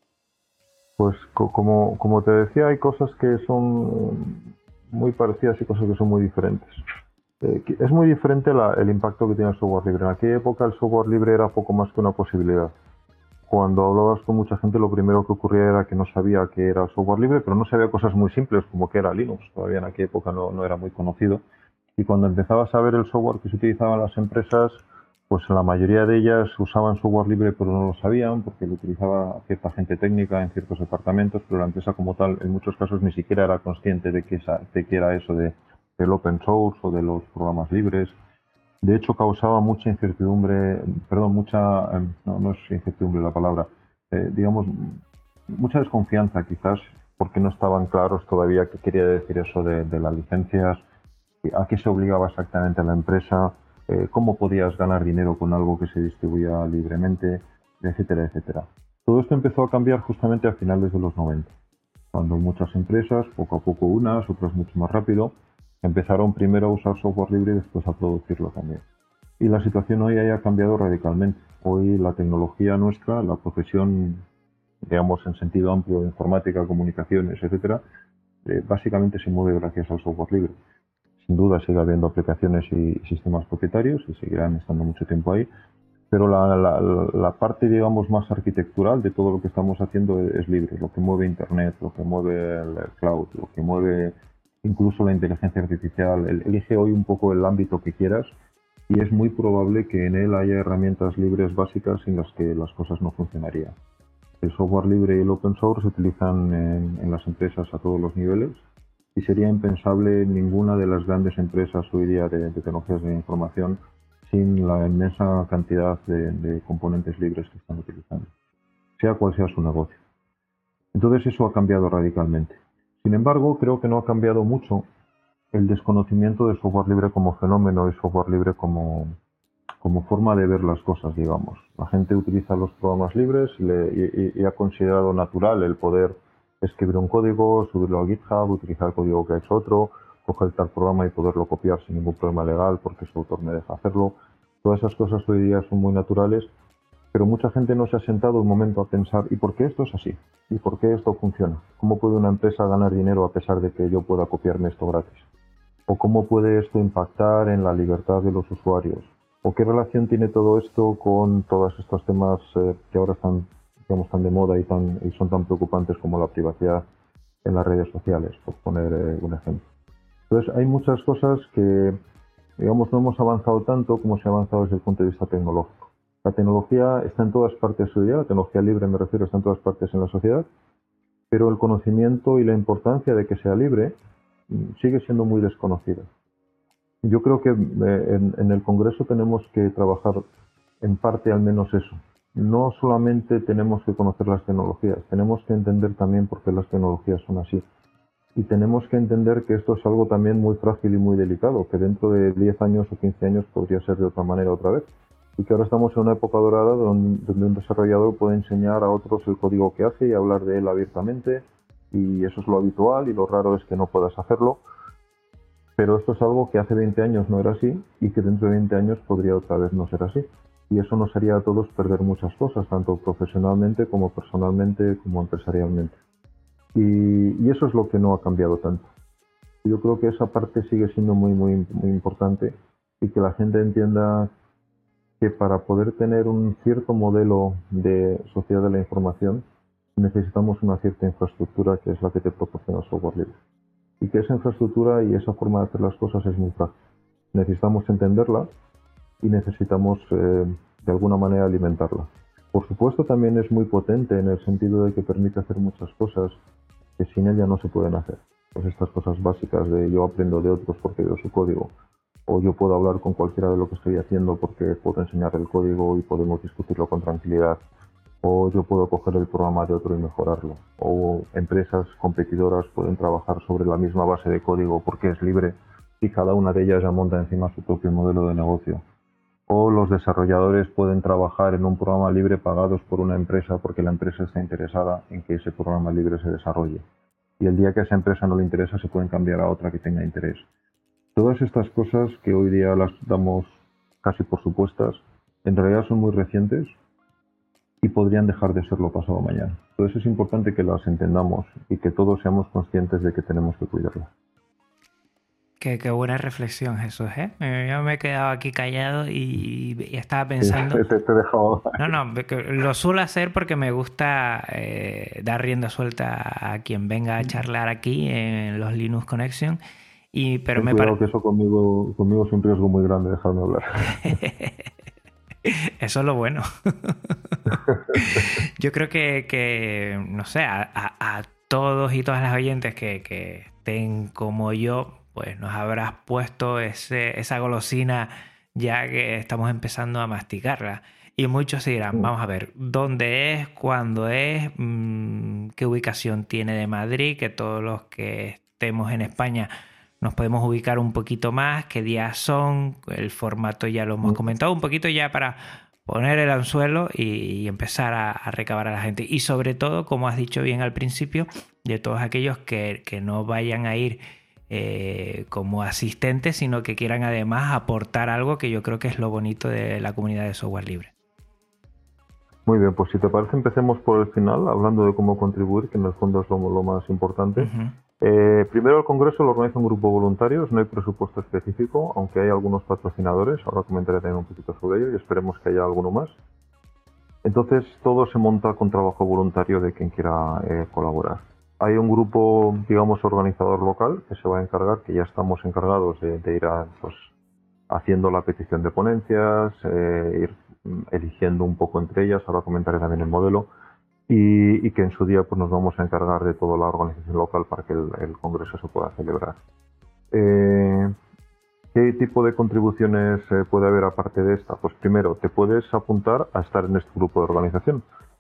Pues como, como te decía, hay cosas que son muy parecidas y cosas que son muy diferentes. Eh, es muy diferente la, el impacto que tiene el software libre. En aquella época el software libre era poco más que una posibilidad. Cuando hablabas con mucha gente, lo primero que ocurría era que no sabía qué era el software libre, pero no sabía cosas muy simples como qué era Linux. Todavía en aquella época no, no era muy conocido. Y cuando empezabas a ver el software que se utilizaba en las empresas, pues la mayoría de ellas usaban software libre pero no lo sabían porque lo utilizaba cierta gente técnica en ciertos departamentos, pero la empresa como tal en muchos casos ni siquiera era consciente de que, esa, de que era eso de, del open source o de los programas libres. De hecho, causaba mucha incertidumbre, perdón, mucha, no, no es incertidumbre la palabra, eh, digamos, mucha desconfianza quizás, porque no estaban claros todavía qué quería decir eso de, de las licencias, a qué se obligaba exactamente a la empresa, eh, cómo podías ganar dinero con algo que se distribuía libremente, etcétera, etcétera. Todo esto empezó a cambiar justamente a finales de los noventa, cuando muchas empresas, poco a poco unas, otras mucho más rápido, empezaron primero a usar software libre y después a producirlo también. Y la situación hoy haya cambiado radicalmente. Hoy la tecnología nuestra, la profesión, digamos en sentido amplio, informática, comunicaciones, etcétera, eh, básicamente se mueve gracias al software libre. Sin duda sigue habiendo aplicaciones y sistemas propietarios y seguirán estando mucho tiempo ahí, pero la, la, la parte, digamos, más arquitectural de todo lo que estamos haciendo es, es libre. Lo que mueve Internet, lo que mueve el cloud, lo que mueve incluso la inteligencia artificial, elige hoy un poco el ámbito que quieras y es muy probable que en él haya herramientas libres básicas sin las que las cosas no funcionarían. El software libre y el open source se utilizan en, en las empresas a todos los niveles y sería impensable ninguna de las grandes empresas hoy día de, de tecnologías de información sin la inmensa cantidad de, de componentes libres que están utilizando, sea cual sea su negocio. Entonces eso ha cambiado radicalmente. Sin embargo, creo que no ha cambiado mucho el desconocimiento de software libre como fenómeno y software libre como, como forma de ver las cosas, digamos. La gente utiliza los programas libres y, le, y, y ha considerado natural el poder escribir un código, subirlo a GitHub, utilizar el código que ha hecho otro, coger tal programa y poderlo copiar sin ningún problema legal porque su autor me deja hacerlo. Todas esas cosas hoy día son muy naturales, pero mucha gente no se ha sentado un momento a pensar ¿y por qué esto es así? ¿Y por qué esto funciona? ¿Cómo puede una empresa ganar dinero a pesar de que yo pueda copiarme esto gratis? ¿O cómo puede esto impactar en la libertad de los usuarios? ¿O qué relación tiene todo esto con todos estos temas eh, que ahora están, digamos, tan de moda y, tan, y son tan preocupantes como la privacidad en las redes sociales, por poner eh, un ejemplo? Entonces hay muchas cosas que, digamos, no hemos avanzado tanto como se ha avanzado desde el punto de vista tecnológico. La tecnología está en todas partes hoy día, la tecnología libre me refiero, está en todas partes en la sociedad, pero el conocimiento y la importancia de que sea libre sigue siendo muy desconocida. Yo creo que eh, en, en el Congreso tenemos que trabajar en parte al menos eso. No solamente tenemos que conocer las tecnologías, tenemos que entender también por qué las tecnologías son así. Y tenemos que entender que esto es algo también muy frágil y muy delicado, que dentro de diez años o quince años podría ser de otra manera otra vez. Y que ahora estamos en una época dorada donde, donde un desarrollador puede enseñar a otros el código que hace y hablar de él abiertamente. Y eso es lo habitual y lo raro es que no puedas hacerlo. Pero esto es algo que hace veinte años no era así y que dentro de veinte años podría otra vez no ser así. Y eso nos haría a todos perder muchas cosas, tanto profesionalmente como personalmente como empresarialmente. Y, y eso es lo que no ha cambiado tanto. Yo creo que esa parte sigue siendo muy, muy, muy importante y que la gente entienda que para poder tener un cierto modelo de sociedad de la información necesitamos una cierta infraestructura que es la que te proporciona el software libre. Y que esa infraestructura y esa forma de hacer las cosas es muy frágil. Necesitamos entenderla y necesitamos eh, de alguna manera alimentarla. Por supuesto también es muy potente en el sentido de que permite hacer muchas cosas que sin ella no se pueden hacer. Pues estas cosas básicas de yo aprendo de otros porque veo su código, o yo puedo hablar con cualquiera de lo que estoy haciendo porque puedo enseñar el código y podemos discutirlo con tranquilidad, o yo puedo coger el programa de otro y mejorarlo, o empresas competidoras pueden trabajar sobre la misma base de código porque es libre y cada una de ellas ya monta encima su propio modelo de negocio, o los desarrolladores pueden trabajar en un programa libre pagados por una empresa porque la empresa está interesada en que ese programa libre se desarrolle, y el día que a esa empresa no le interesa se pueden cambiar a otra que tenga interés. Todas estas cosas que hoy día las damos casi por supuestas, en realidad son muy recientes y podrían dejar de serlo pasado mañana. Entonces es importante que las entendamos y que todos seamos conscientes de que tenemos que cuidarlas. Qué, qué buena reflexión, Jesús, ¿eh? Yo me he quedado aquí callado y, y estaba pensando... Sí, te, te he dejado... No, no, lo suelo hacer porque me gusta eh, dar rienda suelta a quien venga a charlar aquí en los Linux Connection. Y, pero Ten me cuidado pare... que eso conmigo, conmigo es un riesgo muy grande dejarme hablar. Eso es lo bueno. Yo creo que, que no sé, a, a, a todos y todas las oyentes que, que estén como yo, pues nos habrás puesto ese, esa golosina ya que estamos empezando a masticarla. Y muchos se dirán, vamos a ver, ¿dónde es? ¿Cuándo es? Mmm, ¿qué ubicación tiene de Madrid? Que todos los que estemos en España nos podemos ubicar un poquito más, qué días son, el formato ya lo hemos comentado, un poquito ya para poner el anzuelo y, y empezar a, a recabar a la gente. Y sobre todo, como has dicho bien al principio, de todos aquellos que, que no vayan a ir eh, como asistentes, sino que quieran además aportar algo, que yo creo que es lo bonito de la comunidad de software libre. Muy bien, pues si te parece empecemos por el final, hablando de cómo contribuir, que en el fondo es lo, lo más importante. Uh-huh. Eh, primero el Congreso lo organiza un grupo de voluntarios, no hay presupuesto específico, aunque hay algunos patrocinadores, ahora comentaré también un poquito sobre ello y esperemos que haya alguno más. Entonces todo se monta con trabajo voluntario de quien quiera eh, colaborar. Hay un grupo, digamos, organizador local que se va a encargar, que ya estamos encargados de, de ir a, pues, haciendo la petición de ponencias, eh, ir eligiendo un poco entre ellas, ahora comentaré también el modelo. Y, y que en su día pues nos vamos a encargar de toda la organización local para que el, el congreso se pueda celebrar. Eh, ¿Qué tipo de contribuciones eh, puede haber aparte de esta? Pues primero, te puedes apuntar a estar en este grupo de organización.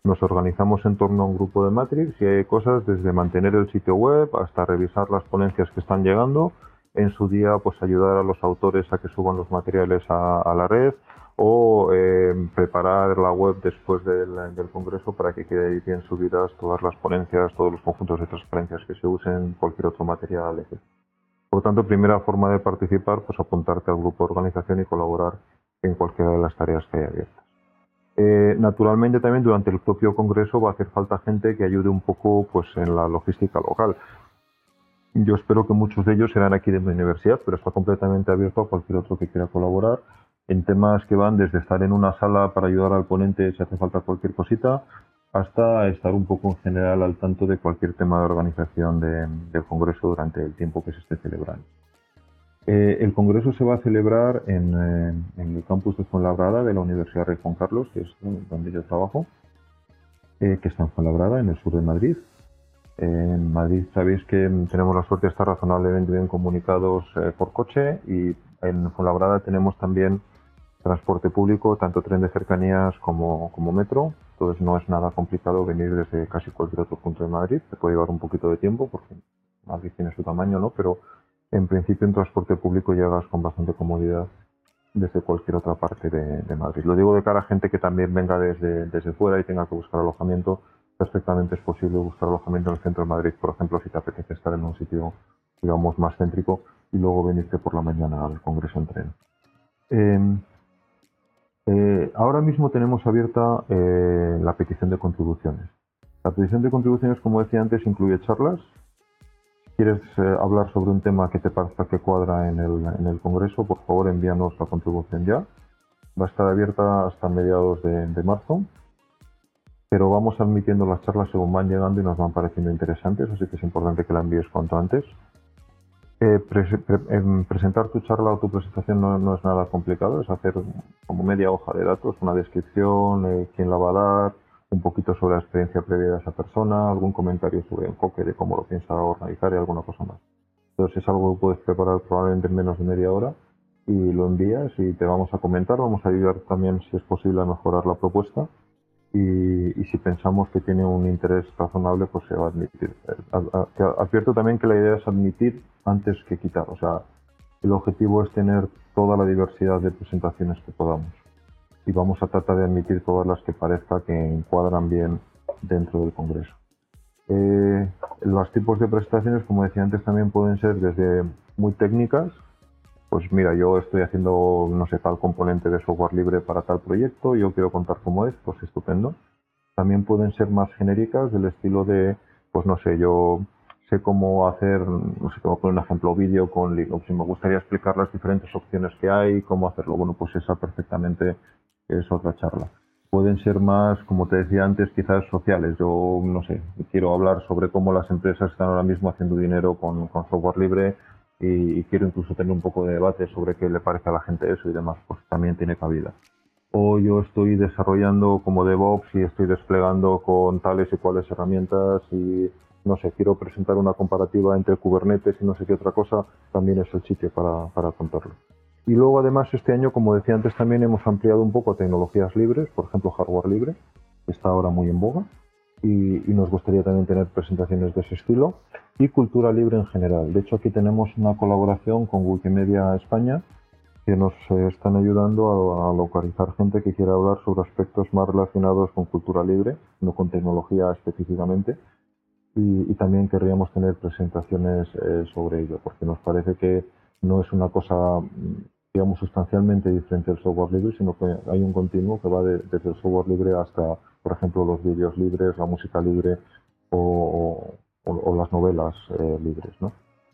Nos organizamos en torno a un grupo de Matrix y hay cosas desde mantener el sitio web hasta revisar las ponencias que están llegando, en su día pues ayudar a los autores a que suban los materiales a, a la red, o eh, preparar la web después del, del congreso para que quede bien subidas todas las ponencias, todos los conjuntos de transparencias que se usen, cualquier otro material, etcétera. Por lo tanto, primera forma de participar, pues apuntarte al grupo de organización y colaborar en cualquiera de las tareas que hay abiertas. Eh, naturalmente también durante el propio congreso va a hacer falta gente que ayude un poco pues en la logística local. Yo espero que muchos de ellos serán aquí de mi universidad, pero está completamente abierto a cualquier otro que quiera colaborar en temas que van desde estar en una sala para ayudar al ponente si hace falta cualquier cosita, hasta estar un poco en general al tanto de cualquier tema de organización de, del congreso durante el tiempo que se esté celebrando. Eh, el congreso se va a celebrar en, eh, en el campus de Fuenlabrada de la Universidad Rey Juan Carlos, que es donde yo trabajo, eh, que está en Fuenlabrada, en el sur de Madrid. Eh, en Madrid sabéis que tenemos la suerte de estar razonablemente bien comunicados eh, por coche, y en Fuenlabrada tenemos también transporte público, tanto tren de cercanías como, como metro. Entonces no es nada complicado venir desde casi cualquier otro punto de Madrid. Te puede llevar un poquito de tiempo porque Madrid tiene su tamaño, ¿no? Pero en principio en transporte público llegas con bastante comodidad desde cualquier otra parte de, de Madrid. Lo digo de cara a gente que también venga desde, desde fuera y tenga que buscar alojamiento. Perfectamente es posible buscar alojamiento en el centro de Madrid, por ejemplo, si te apetece estar en un sitio, digamos, más céntrico y luego venirte por la mañana al congreso en tren. Eh, eh, ahora mismo tenemos abierta eh, la petición de contribuciones. La petición de contribuciones, como decía antes, incluye charlas. Si quieres eh, hablar sobre un tema que te parezca que cuadra en el, en el congreso, por favor envíanos la contribución ya. Va a estar abierta hasta mediados de, de marzo. Pero vamos admitiendo las charlas según van llegando y nos van pareciendo interesantes, así que es importante que la envíes cuanto antes. Eh, pre pre eh, presentar tu charla o tu presentación no, no es nada complicado, es hacer como media hoja de datos, una descripción, eh, quién la va a dar, un poquito sobre la experiencia previa de esa persona, algún comentario sobre el enfoque de cómo lo piensa organizar y alguna cosa más. Entonces es algo que puedes preparar probablemente en menos de media hora y lo envías y te vamos a comentar, vamos a ayudar también si es posible a mejorar la propuesta. Y, y si pensamos que tiene un interés razonable, pues se va a admitir. Advierto también que la idea es admitir antes que quitar. O sea, el objetivo es tener toda la diversidad de presentaciones que podamos. Y vamos a tratar de admitir todas las que parezca que encuadran bien dentro del congreso. Eh, los tipos de presentaciones, como decía antes, también pueden ser desde muy técnicas. Pues mira, yo estoy haciendo, no sé, tal componente de software libre para tal proyecto, yo quiero contar cómo es, pues estupendo. También pueden ser más genéricas, del estilo de, pues no sé, yo sé cómo hacer, no sé, cómo poner un ejemplo, vídeo con Linux, y me gustaría explicar las diferentes opciones que hay, cómo hacerlo. Bueno, pues esa perfectamente es otra charla. Pueden ser más, como te decía antes, quizás sociales. Yo, no sé, quiero hablar sobre cómo las empresas están ahora mismo haciendo dinero con, con software libre, y quiero incluso tener un poco de debate sobre qué le parece a la gente eso y demás, pues también tiene cabida. O yo estoy desarrollando como DevOps y estoy desplegando con tales y cuales herramientas y, no sé, quiero presentar una comparativa entre Kubernetes y no sé qué otra cosa, también es el sitio para, para contarlo. Y luego además este año, como decía antes, también hemos ampliado un poco a tecnologías libres, por ejemplo hardware libre, que está ahora muy en boga. Y, y nos gustaría también tener presentaciones de ese estilo y cultura libre en general. De hecho, aquí tenemos una colaboración con Wikimedia España que nos eh, están ayudando a, a localizar gente que quiera hablar sobre aspectos más relacionados con cultura libre, no con tecnología específicamente, y, y también querríamos tener presentaciones eh, sobre ello, porque nos parece que no es una cosa, digamos, sustancialmente diferente del software libre, sino que hay un continuo que va de, desde el software libre hasta, por ejemplo, los vídeos libres, la música libre o, o, o las novelas eh, libres, ¿no?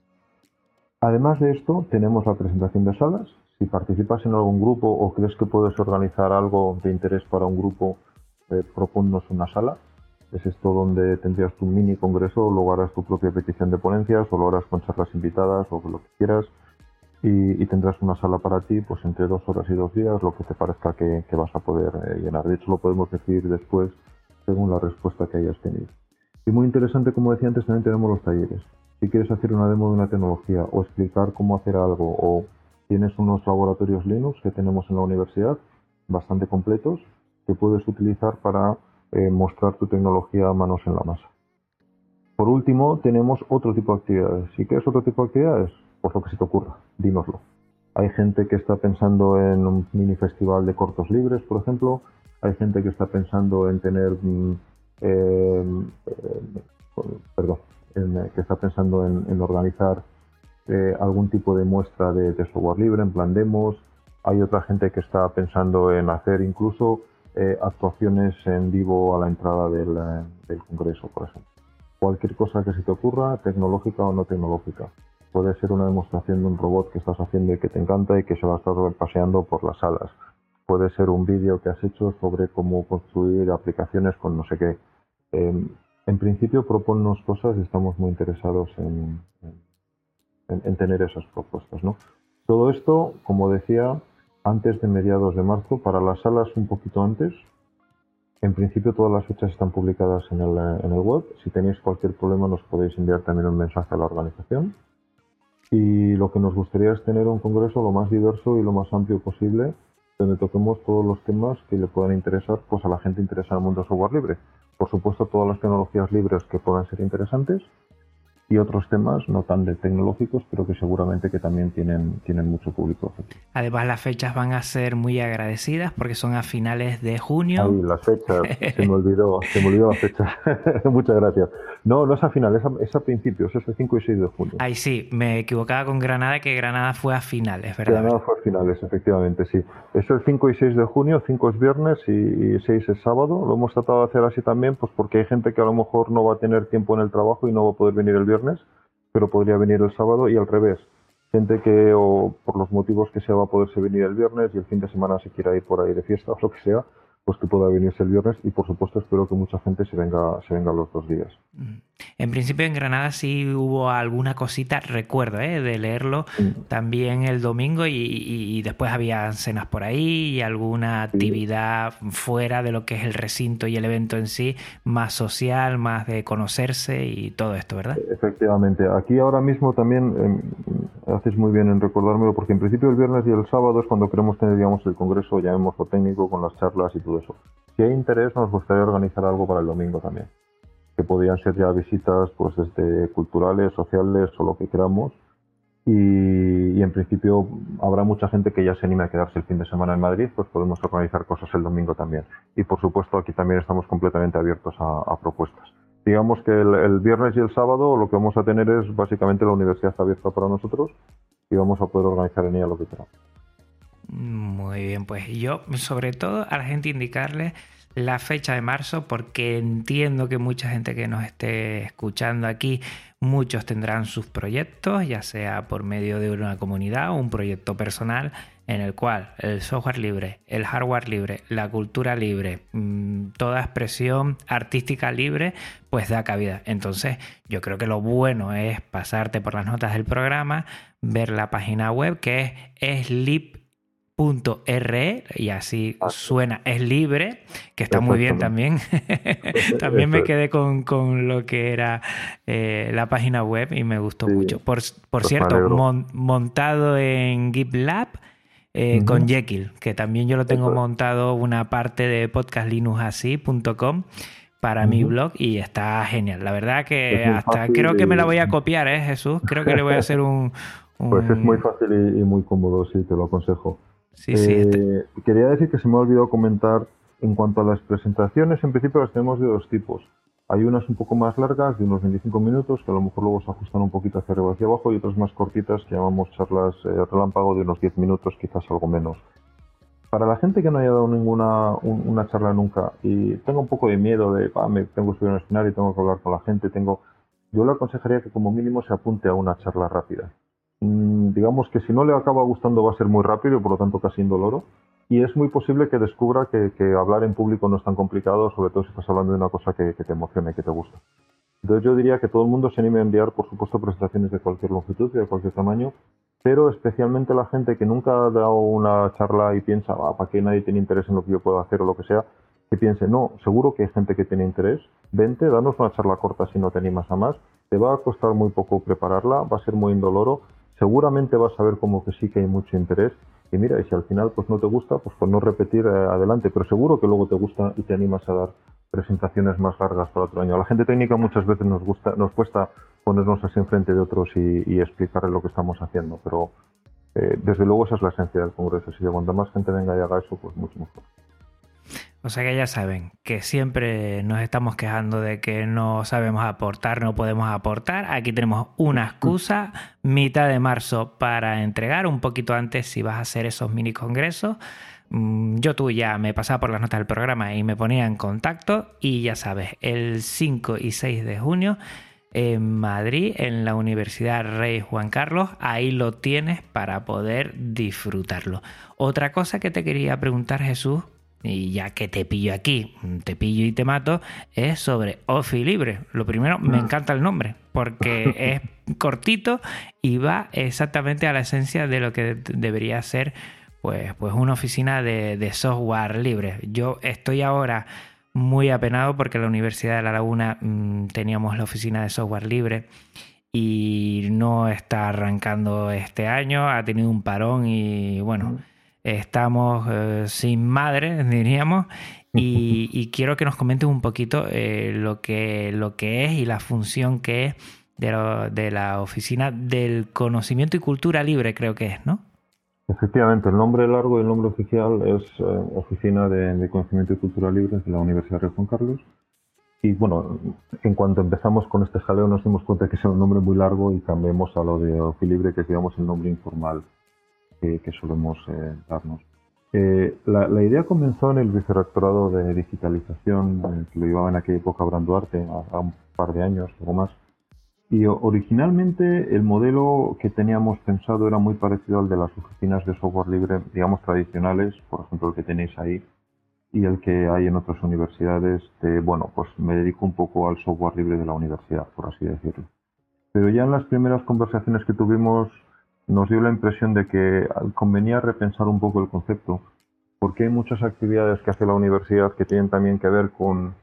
Además de esto, tenemos la presentación de salas. Si participas en algún grupo o crees que puedes organizar algo de interés para un grupo, eh, proponnos una sala. Es esto donde tendrías tu mini congreso, luego harás tu propia petición de ponencias o lo harás con charlas invitadas o lo que quieras. Y, y tendrás una sala para ti, pues entre dos horas y dos días, lo que te parezca que, que vas a poder eh, llenar. De hecho, lo podemos decidir después según la respuesta que hayas tenido. Y muy interesante, como decía antes, también tenemos los talleres. Si quieres hacer una demo de una tecnología o explicar cómo hacer algo, o tienes unos laboratorios Linux que tenemos en la universidad, bastante completos, que puedes utilizar para eh, mostrar tu tecnología a manos en la masa. Por último, tenemos otro tipo de actividades. ¿Y qué es otro tipo de actividades? Pues lo que se te ocurra, dínoslo. Hay gente que está pensando en un mini festival de cortos libres, por ejemplo. Hay gente que está pensando en tener, eh, eh, perdón, en, que está pensando en, en organizar eh, algún tipo de muestra de, de software libre, en plan demos. Hay otra gente que está pensando en hacer incluso eh, actuaciones en vivo a la entrada del, del congreso, por ejemplo. Cualquier cosa que se te ocurra, tecnológica o no tecnológica. Puede ser una demostración de un robot que estás haciendo y que te encanta y que se va a estar paseando por las salas. Puede ser un vídeo que has hecho sobre cómo construir aplicaciones con no sé qué. Eh, en principio, proponnos cosas y estamos muy interesados en, en, en tener esas propuestas, ¿no? Todo esto, como decía, antes de mediados de marzo, para las salas un poquito antes. En principio todas las fechas están publicadas en el, en el web. Si tenéis cualquier problema nos podéis enviar también un mensaje a la organización. Y lo que nos gustaría es tener un congreso lo más diverso y lo más amplio posible, donde toquemos todos los temas que le puedan interesar pues, a la gente interesada en el mundo del software libre. Por supuesto, todas las tecnologías libres que puedan ser interesantes y otros temas no tan de tecnológicos, pero que seguramente que también tienen, tienen mucho público. Además, las fechas van a ser muy agradecidas porque son a finales de junio. Ay, las fechas, se me olvidó, se me olvidó las fechas. Muchas gracias. No, no es a finales, es a, es a principios, es el cinco y seis de junio. Ay, sí, me equivocaba con Granada, que Granada fue a finales, ¿verdad? Granada fue a finales, efectivamente, sí. Es el cinco y seis de junio, cinco es viernes y, y seis es sábado. Lo hemos tratado de hacer así también, pues porque hay gente que a lo mejor no va a tener tiempo en el trabajo y no va a poder venir el viernes, pero podría venir el sábado, y al revés. Gente que, o por los motivos que sea, va a poderse venir el viernes y el fin de semana se quiera ir por ahí de fiesta o lo que sea, pues que pueda venirse el viernes, y por supuesto espero que mucha gente se venga, se venga los dos días. En principio en Granada sí hubo alguna cosita, recuerdo, ¿eh? de leerlo Mm. también el domingo, y, y, y después había cenas por ahí y alguna actividad sí. fuera de lo que es el recinto y el evento en sí, más social, más de conocerse y todo esto, ¿verdad? Efectivamente. Aquí ahora mismo también eh, haces muy bien en recordármelo, porque en principio el viernes y el sábado es cuando queremos tener, digamos, el congreso, llamémoslo técnico, con las charlas y todo eso. Si hay interés, nos gustaría organizar algo para el domingo también, que podían ser ya visitas pues desde culturales, sociales o lo que queramos, y, y en principio habrá mucha gente que ya se anime a quedarse el fin de semana en Madrid, pues podemos organizar cosas el domingo también. Y por supuesto aquí también estamos completamente abiertos a, a propuestas. Digamos que el, el viernes y el sábado lo que vamos a tener es básicamente la universidad está abierta para nosotros y vamos a poder organizar en ella lo que queramos. Muy bien, pues yo sobre todo a la gente indicarle la fecha de marzo, porque entiendo que mucha gente que nos esté escuchando aquí, muchos tendrán sus proyectos, ya sea por medio de una comunidad o un proyecto personal, en el cual el software libre, el hardware libre, la cultura libre, toda expresión artística libre, pues da cabida. Entonces yo creo que lo bueno es pasarte por las notas del programa, ver la página web, que es eslib punto r, y así suena, es libre, que está muy bien también. También me quedé con, con lo que era eh, la página web y me gustó sí, mucho. Por, por cierto, mon, montado en GitLab eh, uh-huh. con Jekyll, que también yo lo tengo Eso. montado una parte de podcast linux así punto com para uh-huh. mi blog, y está genial. La verdad que hasta creo que me la voy a copiar, ¿eh, Jesús? Creo que le voy a hacer un... un... Pues es muy fácil y, y muy cómodo, sí, te lo aconsejo. Sí, sí, este... eh, quería decir que se me ha olvidado comentar en cuanto a las presentaciones. En principio las tenemos de dos tipos. Hay unas un poco más largas, de unos veinticinco minutos, que a lo mejor luego se ajustan un poquito hacia arriba y hacia abajo, y otras más cortitas que llamamos charlas eh, relámpago, de unos diez minutos, quizás algo menos. Para la gente que no haya dado ninguna un, una charla nunca y tenga un poco de miedo de ah, me tengo que subir a un escenario y tengo que hablar con la gente, tengo, yo le aconsejaría que como mínimo se apunte a una charla rápida. Digamos que si no le acaba gustando va a ser muy rápido y por lo tanto casi indoloro, y es muy posible que descubra que, que hablar en público no es tan complicado, sobre todo si estás hablando de una cosa que, que te emociona y que te gusta. Entonces yo diría que todo el mundo se anime a enviar, por supuesto, presentaciones de cualquier longitud y de cualquier tamaño, pero especialmente la gente que nunca ha dado una charla y piensa, ah, ¿para qué nadie tiene interés en lo que yo puedo hacer o lo que sea? Que piense, no, seguro que hay gente que tiene interés, vente, danos una charla corta si no te animas a más, te va a costar muy poco prepararla, va a ser muy indoloro, seguramente vas a ver como que sí que hay mucho interés, Y mira, y si al final pues no te gusta, pues por no repetir, eh, adelante, pero seguro que luego te gusta y te animas a dar presentaciones más largas para otro año. A la gente técnica muchas veces nos gusta, nos cuesta ponernos así enfrente de otros y, y explicarle lo que estamos haciendo, pero eh, desde luego esa es la esencia del Congreso, así que cuanta más gente venga y haga eso, pues mucho mejor. O sea que ya saben que siempre nos estamos quejando de que no sabemos aportar, no podemos aportar. Aquí tenemos una excusa, mitad de marzo, para entregar un poquito antes si vas a hacer esos mini congresos. Yo tú ya me pasaba por las notas del programa y me ponía en contacto y ya sabes, el cinco y seis de junio en Madrid, en la Universidad Rey Juan Carlos, ahí lo tienes para poder disfrutarlo. Otra cosa que te quería preguntar, Jesús, y ya que te pillo aquí, te pillo y te mato, es sobre Ofi Libre. Lo primero, me encanta el nombre, porque es cortito y va exactamente a la esencia de lo que debería ser pues, pues una oficina de, de software libre. Yo estoy ahora muy apenado porque en la Universidad de La Laguna mmm, teníamos la oficina de software libre y no está arrancando este año, ha tenido un parón y bueno... Estamos eh, sin madre, diríamos, y, y quiero que nos comentes un poquito eh, lo, que, lo que es y la función que es de, lo, de la Oficina del Conocimiento y Cultura Libre, creo que es, ¿no? Efectivamente, el nombre largo y el nombre oficial es eh, Oficina de, de Conocimiento y Cultura Libre de la Universidad de Juan Carlos. Y bueno, en cuanto empezamos con este jaleo nos dimos cuenta que es un nombre muy largo y cambiamos a lo de Ofi Libre, que es, digamos, el nombre informal que, que solemos eh, darnos. Eh, la, la idea comenzó en el Vicerrectorado de Digitalización, eh, que lo llevaba en aquella época Abraham Duarte, a, a un par de años, algo más. Y originalmente el modelo que teníamos pensado era muy parecido al de las oficinas de software libre, digamos, tradicionales, por ejemplo, el que tenéis ahí, y el que hay en otras universidades. De, bueno, pues me dedico un poco al software libre de la universidad, por así decirlo. Pero ya en las primeras conversaciones que tuvimos, nos dio la impresión de que convenía repensar un poco el concepto, porque hay muchas actividades que hace la universidad que tienen también que ver con,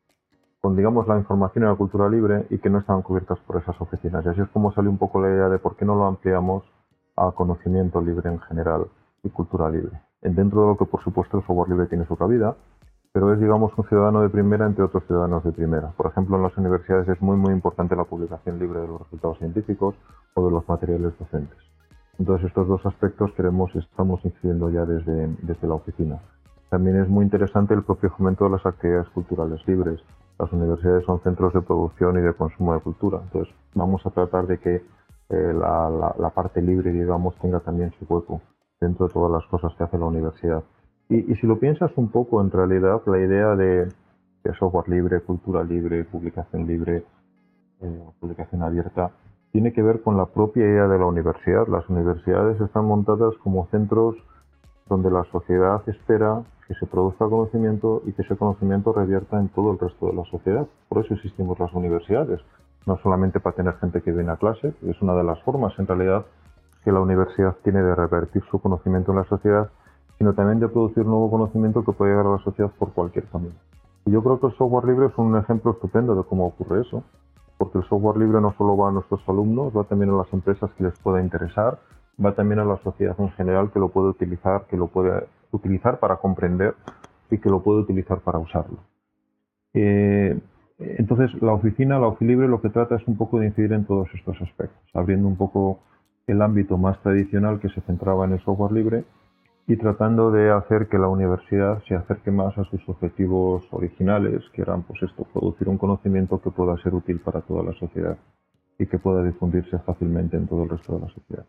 con digamos, la información y la cultura libre y que no están cubiertas por esas oficinas. Y así es como salió un poco la idea de por qué no lo ampliamos a conocimiento libre en general y cultura libre. Dentro de lo que, por supuesto, el software libre tiene su cabida, pero es, digamos, un ciudadano de primera entre otros ciudadanos de primera. Por ejemplo, en las universidades es muy, muy importante la publicación libre de los resultados científicos o de los materiales docentes. Entonces, estos dos aspectos queremos, estamos incidiendo ya desde, desde la oficina. También es muy interesante el propio fomento de las actividades culturales libres. Las universidades son centros de producción y de consumo de cultura. Entonces, vamos a tratar de que eh, la, la, la parte libre, digamos, tenga también su hueco dentro de todas las cosas que hace la universidad. Y, y si lo piensas un poco, en realidad, la idea de, de software libre, cultura libre, publicación libre, eh, publicación abierta, tiene que ver con la propia idea de la universidad. Las universidades están montadas como centros donde la sociedad espera que se produzca conocimiento y que ese conocimiento revierta en todo el resto de la sociedad. Por eso existimos las universidades, no solamente para tener gente que viene a clase, es una de las formas en realidad que la universidad tiene de revertir su conocimiento en la sociedad, sino también de producir nuevo conocimiento que puede llegar a la sociedad por cualquier camino. Y yo creo que el software libre es un ejemplo estupendo de cómo ocurre eso, porque el software libre no solo va a nuestros alumnos, va también a las empresas que les pueda interesar, va también a la sociedad en general que lo puede utilizar, que lo puede utilizar para comprender y que lo puede utilizar para usarlo. Eh, entonces, la oficina, la Ofi Libre, lo que trata es un poco de incidir en todos estos aspectos, abriendo un poco el ámbito más tradicional que se centraba en el software libre y tratando de hacer que la universidad se acerque más a sus objetivos originales, que eran, pues esto, producir un conocimiento que pueda ser útil para toda la sociedad y que pueda difundirse fácilmente en todo el resto de la sociedad.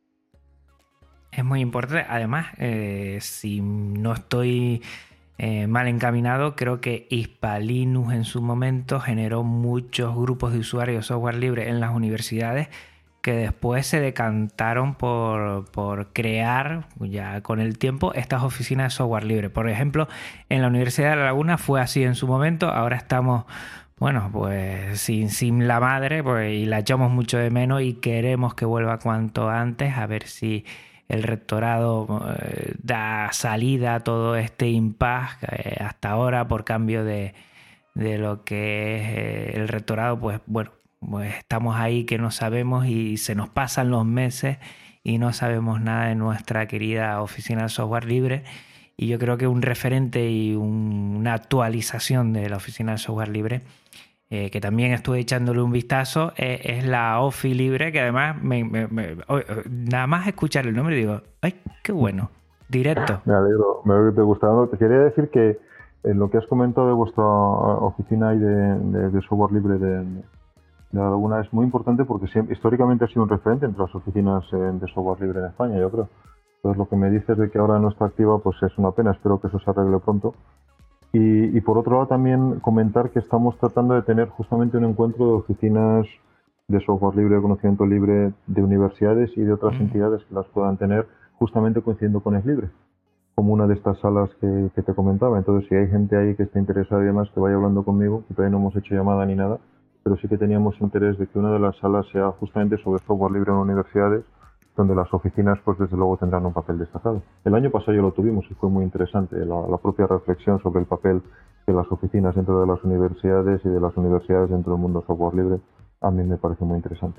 Es muy importante. Además, eh, si no estoy eh, mal encaminado, creo que Hispalinux en su momento generó muchos grupos de usuarios de software libre en las universidades que después se decantaron por, por crear, ya con el tiempo, estas oficinas de software libre. Por ejemplo, en la Universidad de La Laguna fue así en su momento. Ahora estamos, bueno, pues sin, sin la madre, pues, y la echamos mucho de menos y queremos que vuelva cuanto antes, a ver si el rectorado eh, da salida a todo este impasse eh, hasta ahora por cambio de, de lo que es eh, el rectorado. Pues bueno, pues estamos ahí que no sabemos y se nos pasan los meses y no sabemos nada de nuestra querida oficina de software libre. Y yo creo que un referente y un, una actualización de la oficina de software libre, eh, que también estuve echándole un vistazo, eh, es la OFI Libre, que además me, me, me, oh, nada más escuchar el nombre digo, ¡ay, qué bueno! Directo. Me alegro, me alegro que te gustara. Te quería decir que en lo que has comentado de vuestra oficina y de, de, de software libre de, de la Laguna es muy importante porque siempre, históricamente ha sido un referente entre las oficinas de software libre en España, yo creo. Entonces lo que me dices de que ahora no está activa pues es una pena, espero que eso se arregle pronto. Y, y por otro lado también comentar que estamos tratando de tener justamente un encuentro de oficinas de software libre, de conocimiento libre, de universidades y de otras mm. entidades que las puedan tener justamente coincidiendo con Es Libre, como una de estas salas que, que te comentaba. Entonces si hay gente ahí que esté interesada y demás, que vaya hablando conmigo, que todavía no hemos hecho llamada ni nada, pero sí que teníamos interés de que una de las salas sea justamente sobre software libre en universidades, donde las oficinas pues desde luego tendrán un papel destacado. El año pasado ya lo tuvimos y fue muy interesante la, la propia reflexión sobre el papel que las oficinas dentro de las universidades y de las universidades dentro del mundo software libre a mí me parece muy interesante.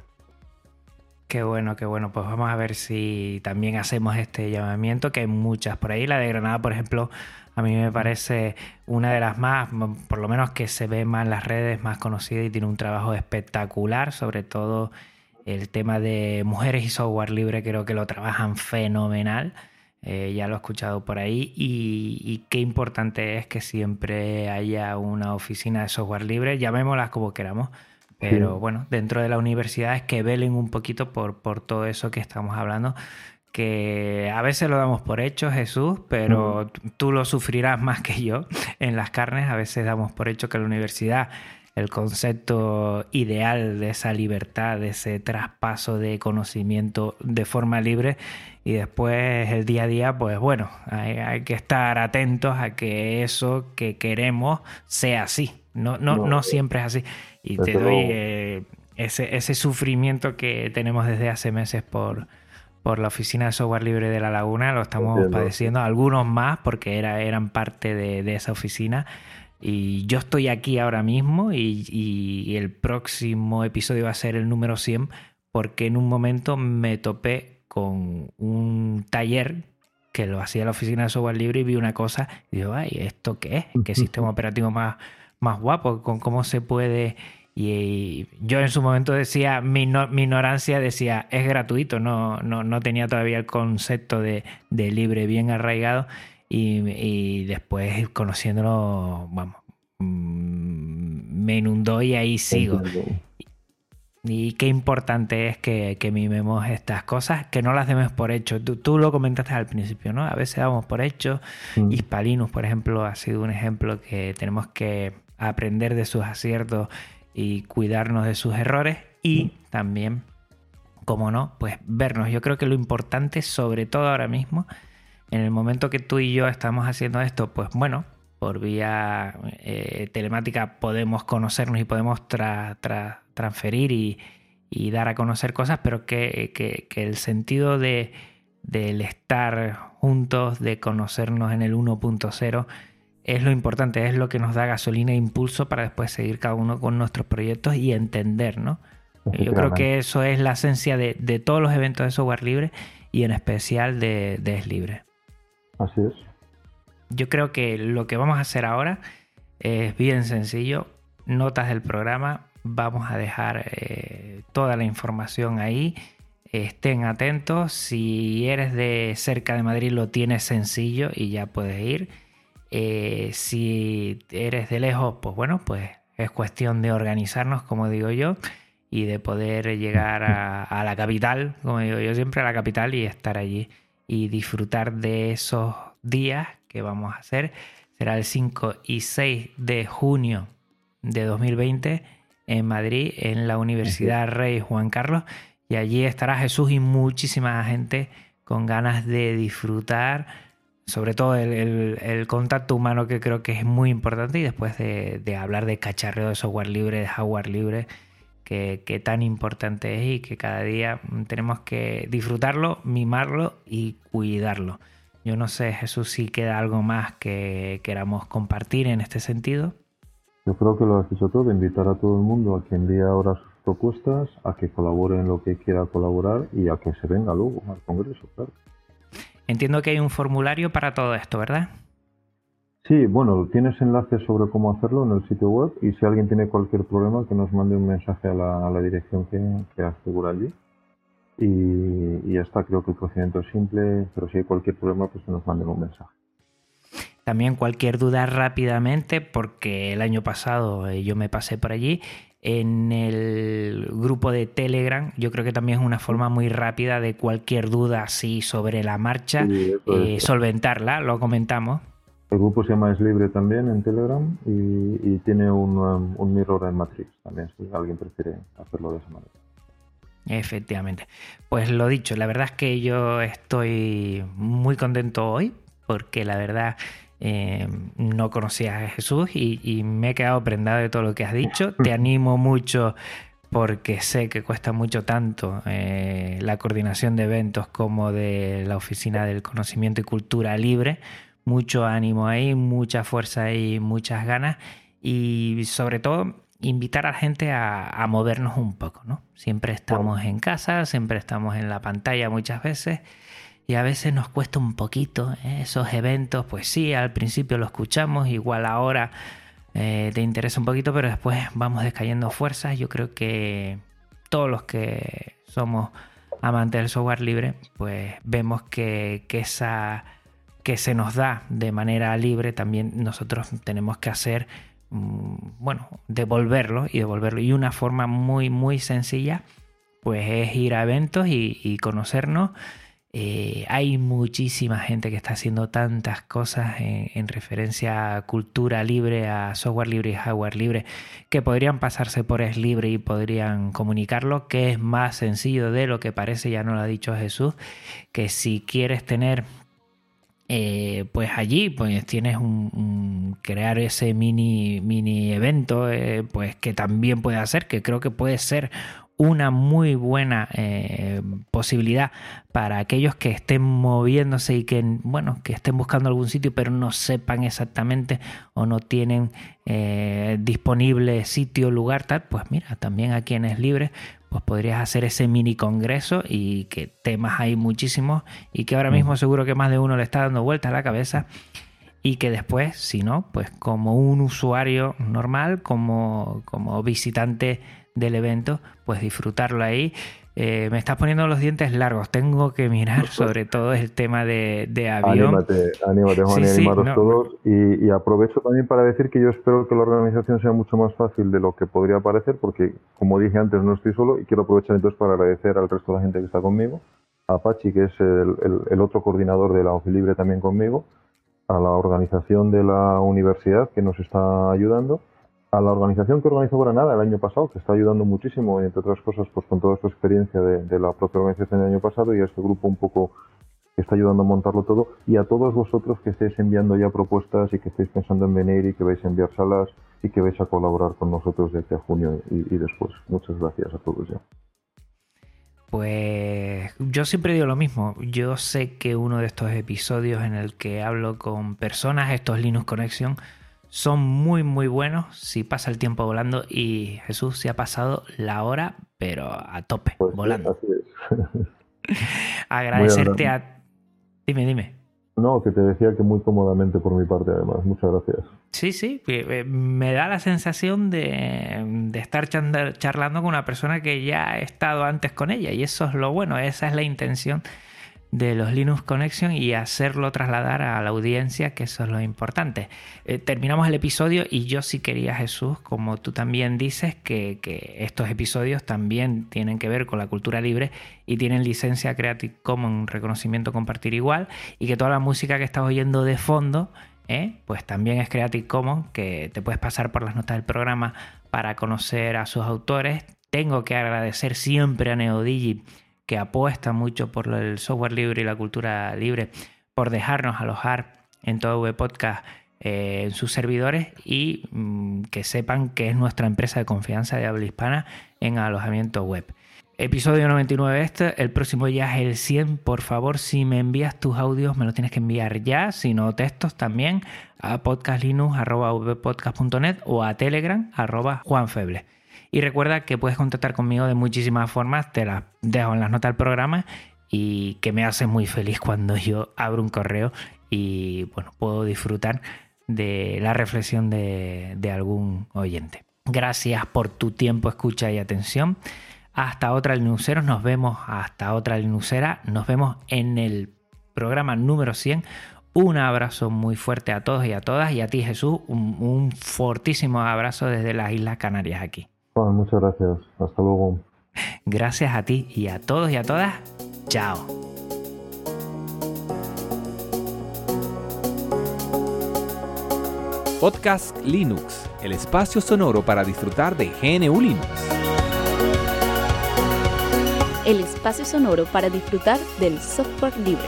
Qué bueno, qué bueno. Pues vamos a ver si también hacemos este llamamiento, que hay muchas por ahí. La de Granada, por ejemplo, a mí me parece una de las más, por lo menos que se ve más en las redes, más conocida y tiene un trabajo espectacular, sobre todo el tema de mujeres y software libre, creo que lo trabajan fenomenal. Eh, ya lo he escuchado por ahí y, y qué importante es que siempre haya una oficina de software libre, llamémoslas como queramos, pero sí. Bueno, dentro de las universidades que velen un poquito por, por todo eso que estamos hablando, que a veces lo damos por hecho, Jesús, pero uh-huh. tú lo sufrirás más que yo en las carnes. A veces damos por hecho que la universidad, el concepto ideal de esa libertad, de ese traspaso de conocimiento de forma libre, y después el día a día, pues bueno, hay, hay que estar atentos a que eso que queremos sea así. No, no, no, no siempre es así. Y te doy eh, ese, ese sufrimiento que tenemos desde hace meses por, por la oficina de software libre de La Laguna, lo estamos Entiendo. padeciendo, algunos más porque era, eran parte de, de esa oficina. Y yo estoy aquí ahora mismo y, y el próximo episodio va a ser el número cien, porque en un momento me topé con un taller que lo hacía la oficina de software libre y vi una cosa y digo, ay, ¿esto qué es? ¿Qué sistema operativo más, más guapo? ¿Con cómo se puede? Y, y yo en su momento decía, mi, no, mi ignorancia decía, es gratuito, no, no, no tenía todavía el concepto de, de libre bien arraigado. Y, y después conociéndolo, vamos, me inundó y ahí sigo. Y qué importante es que, que mimemos estas cosas, que no las demos por hecho. Tú, tú lo comentaste al principio, ¿no? A veces damos por hecho. Mm. Hispalinus, por ejemplo, ha sido un ejemplo que tenemos que aprender de sus aciertos y cuidarnos de sus errores. Y mm. también, como no, pues vernos. Yo creo que lo importante, sobre todo ahora mismo, en el momento que tú y yo estamos haciendo esto, pues bueno, por vía eh, telemática podemos conocernos y podemos tra, tra, transferir y, y dar a conocer cosas, pero que, que, que el sentido de, del estar juntos, de conocernos en el uno punto cero, es lo importante, es lo que nos da gasolina e impulso para después seguir cada uno con nuestros proyectos y entender, ¿no? Yo creo que eso es la esencia de, de todos los eventos de software libre y en especial de, de Es Libre. Así es. Yo creo que lo que vamos a hacer ahora es bien sencillo. Notas del programa. Vamos a dejar eh, toda la información ahí. Estén atentos. Si eres de cerca de Madrid lo tienes sencillo y ya puedes ir. Eh, si eres de lejos, pues bueno, pues es cuestión de organizarnos, como digo yo, y de poder llegar a, a la capital, como digo yo siempre, a la capital y estar allí y disfrutar de esos días que vamos a hacer. Será el cinco y seis de junio de dos mil veinte en Madrid, en la Universidad Rey Juan Carlos, y allí estará Jesús y muchísima gente con ganas de disfrutar, sobre todo el, el, el contacto humano, que creo que es muy importante, y después de, de hablar de cacharreo, de software libre, de hardware libre, que, que tan importante es y que cada día tenemos que disfrutarlo, mimarlo y cuidarlo. Yo no sé, Jesús, si queda algo más que queramos compartir en este sentido. Yo creo que lo has dicho todo, invitar a todo el mundo a que envíe ahora sus propuestas, a que colabore en lo que quiera colaborar y a que se venga luego al Congreso, claro. Entiendo que hay un formulario para todo esto, ¿verdad? Sí, bueno, tienes enlaces sobre cómo hacerlo en el sitio web y si alguien tiene cualquier problema que nos mande un mensaje a la, a la dirección que, que figura allí y, y ya está. Creo que el procedimiento es simple, pero si hay cualquier problema pues que nos manden un mensaje. También cualquier duda rápidamente, porque el año pasado eh, yo me pasé por allí, en el grupo de Telegram, yo creo que también es una forma muy rápida de cualquier duda así sobre la marcha, Sí, eh, solventarla, lo comentamos. El grupo se llama Es Libre también en Telegram y, y tiene un, um, un mirror en Matrix también, si alguien prefiere hacerlo de esa manera. Efectivamente. Pues lo dicho, la verdad es que yo estoy muy contento hoy, porque la verdad eh, no conocía a Jesús y, y me he quedado prendado de todo lo que has dicho. Te animo mucho porque sé que cuesta mucho tanto eh, la coordinación de eventos como de la Oficina del Conocimiento y Cultura Libre. Mucho ánimo ahí, mucha fuerza y muchas ganas y sobre todo invitar a la gente a, a movernos un poco, ¿no? Siempre estamos en casa, siempre estamos en la pantalla muchas veces y a veces nos cuesta un poquito ¿eh? Esos eventos, pues sí, al principio lo escuchamos, igual ahora eh, te interesa un poquito, pero después vamos descayendo fuerzas. Yo creo que todos los que somos amantes del software libre, pues vemos que, que esa... que se nos da de manera libre, también nosotros tenemos que hacer, bueno, devolverlo y devolverlo. Y una forma muy, muy sencilla, pues es ir a eventos y, y conocernos. Eh, hay muchísima gente que está haciendo tantas cosas en, en referencia a cultura libre, a software libre y hardware libre, que podrían pasarse por Es Libre y podrían comunicarlo, que es más sencillo de lo que parece, ya nos lo ha dicho Jesús, que si quieres tener Eh, pues allí pues tienes un, un crear ese mini mini evento eh, pues que también puede hacer, que creo que puede ser una muy buena eh, posibilidad para aquellos que estén moviéndose y que bueno que estén buscando algún sitio pero no sepan exactamente o no tienen eh, disponible sitio, lugar, tal. Pues mira, también aquí en Es Libre pues podrías hacer ese mini congreso y que temas hay muchísimos y que ahora mismo seguro que más de uno le está dando vueltas a la cabeza y que después, si no, pues como un usuario normal, como, como visitante del evento, pues disfrutarlo ahí. Eh, me estás poniendo los dientes largos, tengo que mirar sobre todo el tema de, de avión. Anímate, anímate Juan, sí, y animaros sí, no. todos. Y, y aprovecho también para decir que yo espero que la organización sea mucho más fácil de lo que podría parecer, porque como dije antes, no estoy solo y quiero aprovechar entonces para agradecer al resto de la gente que está conmigo, a Pachi, que es el, el, el otro coordinador de la O F I Libre también conmigo, a la organización de la universidad que nos está ayudando, a la organización que organizó Granada el año pasado, que está ayudando muchísimo, y entre otras cosas, pues con toda su experiencia de, de la propia organización del año pasado, y a este grupo un poco que está ayudando a montarlo todo, y a todos vosotros que estáis enviando ya propuestas y que estáis pensando en venir y que vais a enviar salas y que vais a colaborar con nosotros de aquí a junio y, y después. Muchas gracias a todos ya. Pues yo siempre digo lo mismo. Yo sé que uno de estos episodios en el que hablo con personas, estos Linux Connection, son muy muy buenos si pasa el tiempo volando y Jesús se ha pasado la hora pero a tope, pues volando. Sí, así es. Agradecerte a... Dime, dime. No, que te decía que muy cómodamente por mi parte además. Muchas gracias. Sí, sí, me da la sensación de, de estar charlando con una persona que ya ha estado antes con ella y eso es lo bueno, esa es la intención de los Linux Connection y hacerlo trasladar a la audiencia, que eso es lo importante. Eh, terminamos el episodio y yo sí quería, Jesús, como tú también dices, que, que estos episodios también tienen que ver con la cultura libre y tienen licencia Creative Commons, reconocimiento compartir igual, y que toda la música que estás oyendo de fondo, eh, pues también es Creative Commons, que te puedes pasar por las notas del programa para conocer a sus autores. Tengo que agradecer siempre a NeoDigi, que apuesta mucho por el software libre y la cultura libre, por dejarnos alojar en todo V Podcast eh, en sus servidores y mmm, que sepan que es nuestra empresa de confianza de habla hispana en alojamiento web. Episodio noventa y nueve este, el próximo ya es el cien. Por favor, si me envías tus audios, me los tienes que enviar ya, si no textos también, a podcastlinux arroba v podcast punto net o a telegram arroba juanfeble. Y recuerda que puedes contactar conmigo de muchísimas formas, te las dejo en las notas del programa, y que me hace muy feliz cuando yo abro un correo y bueno, puedo disfrutar de la reflexión de, de algún oyente. Gracias por tu tiempo, escucha y atención. Hasta otra, Linuxeros. Nos vemos hasta otra, Linuxera. Nos vemos en el programa número cien. Un abrazo muy fuerte a todos y a todas. Y a ti, Jesús, un, un fortísimo abrazo desde las Islas Canarias aquí. Bueno, muchas gracias. Hasta luego. Gracias a ti y a todos y a todas. Chao. Podcast Linux, el espacio sonoro para disfrutar de G N U Linux. El espacio sonoro para disfrutar del software libre.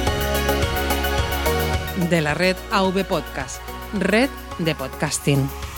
De la red A V Podcast, red de podcasting.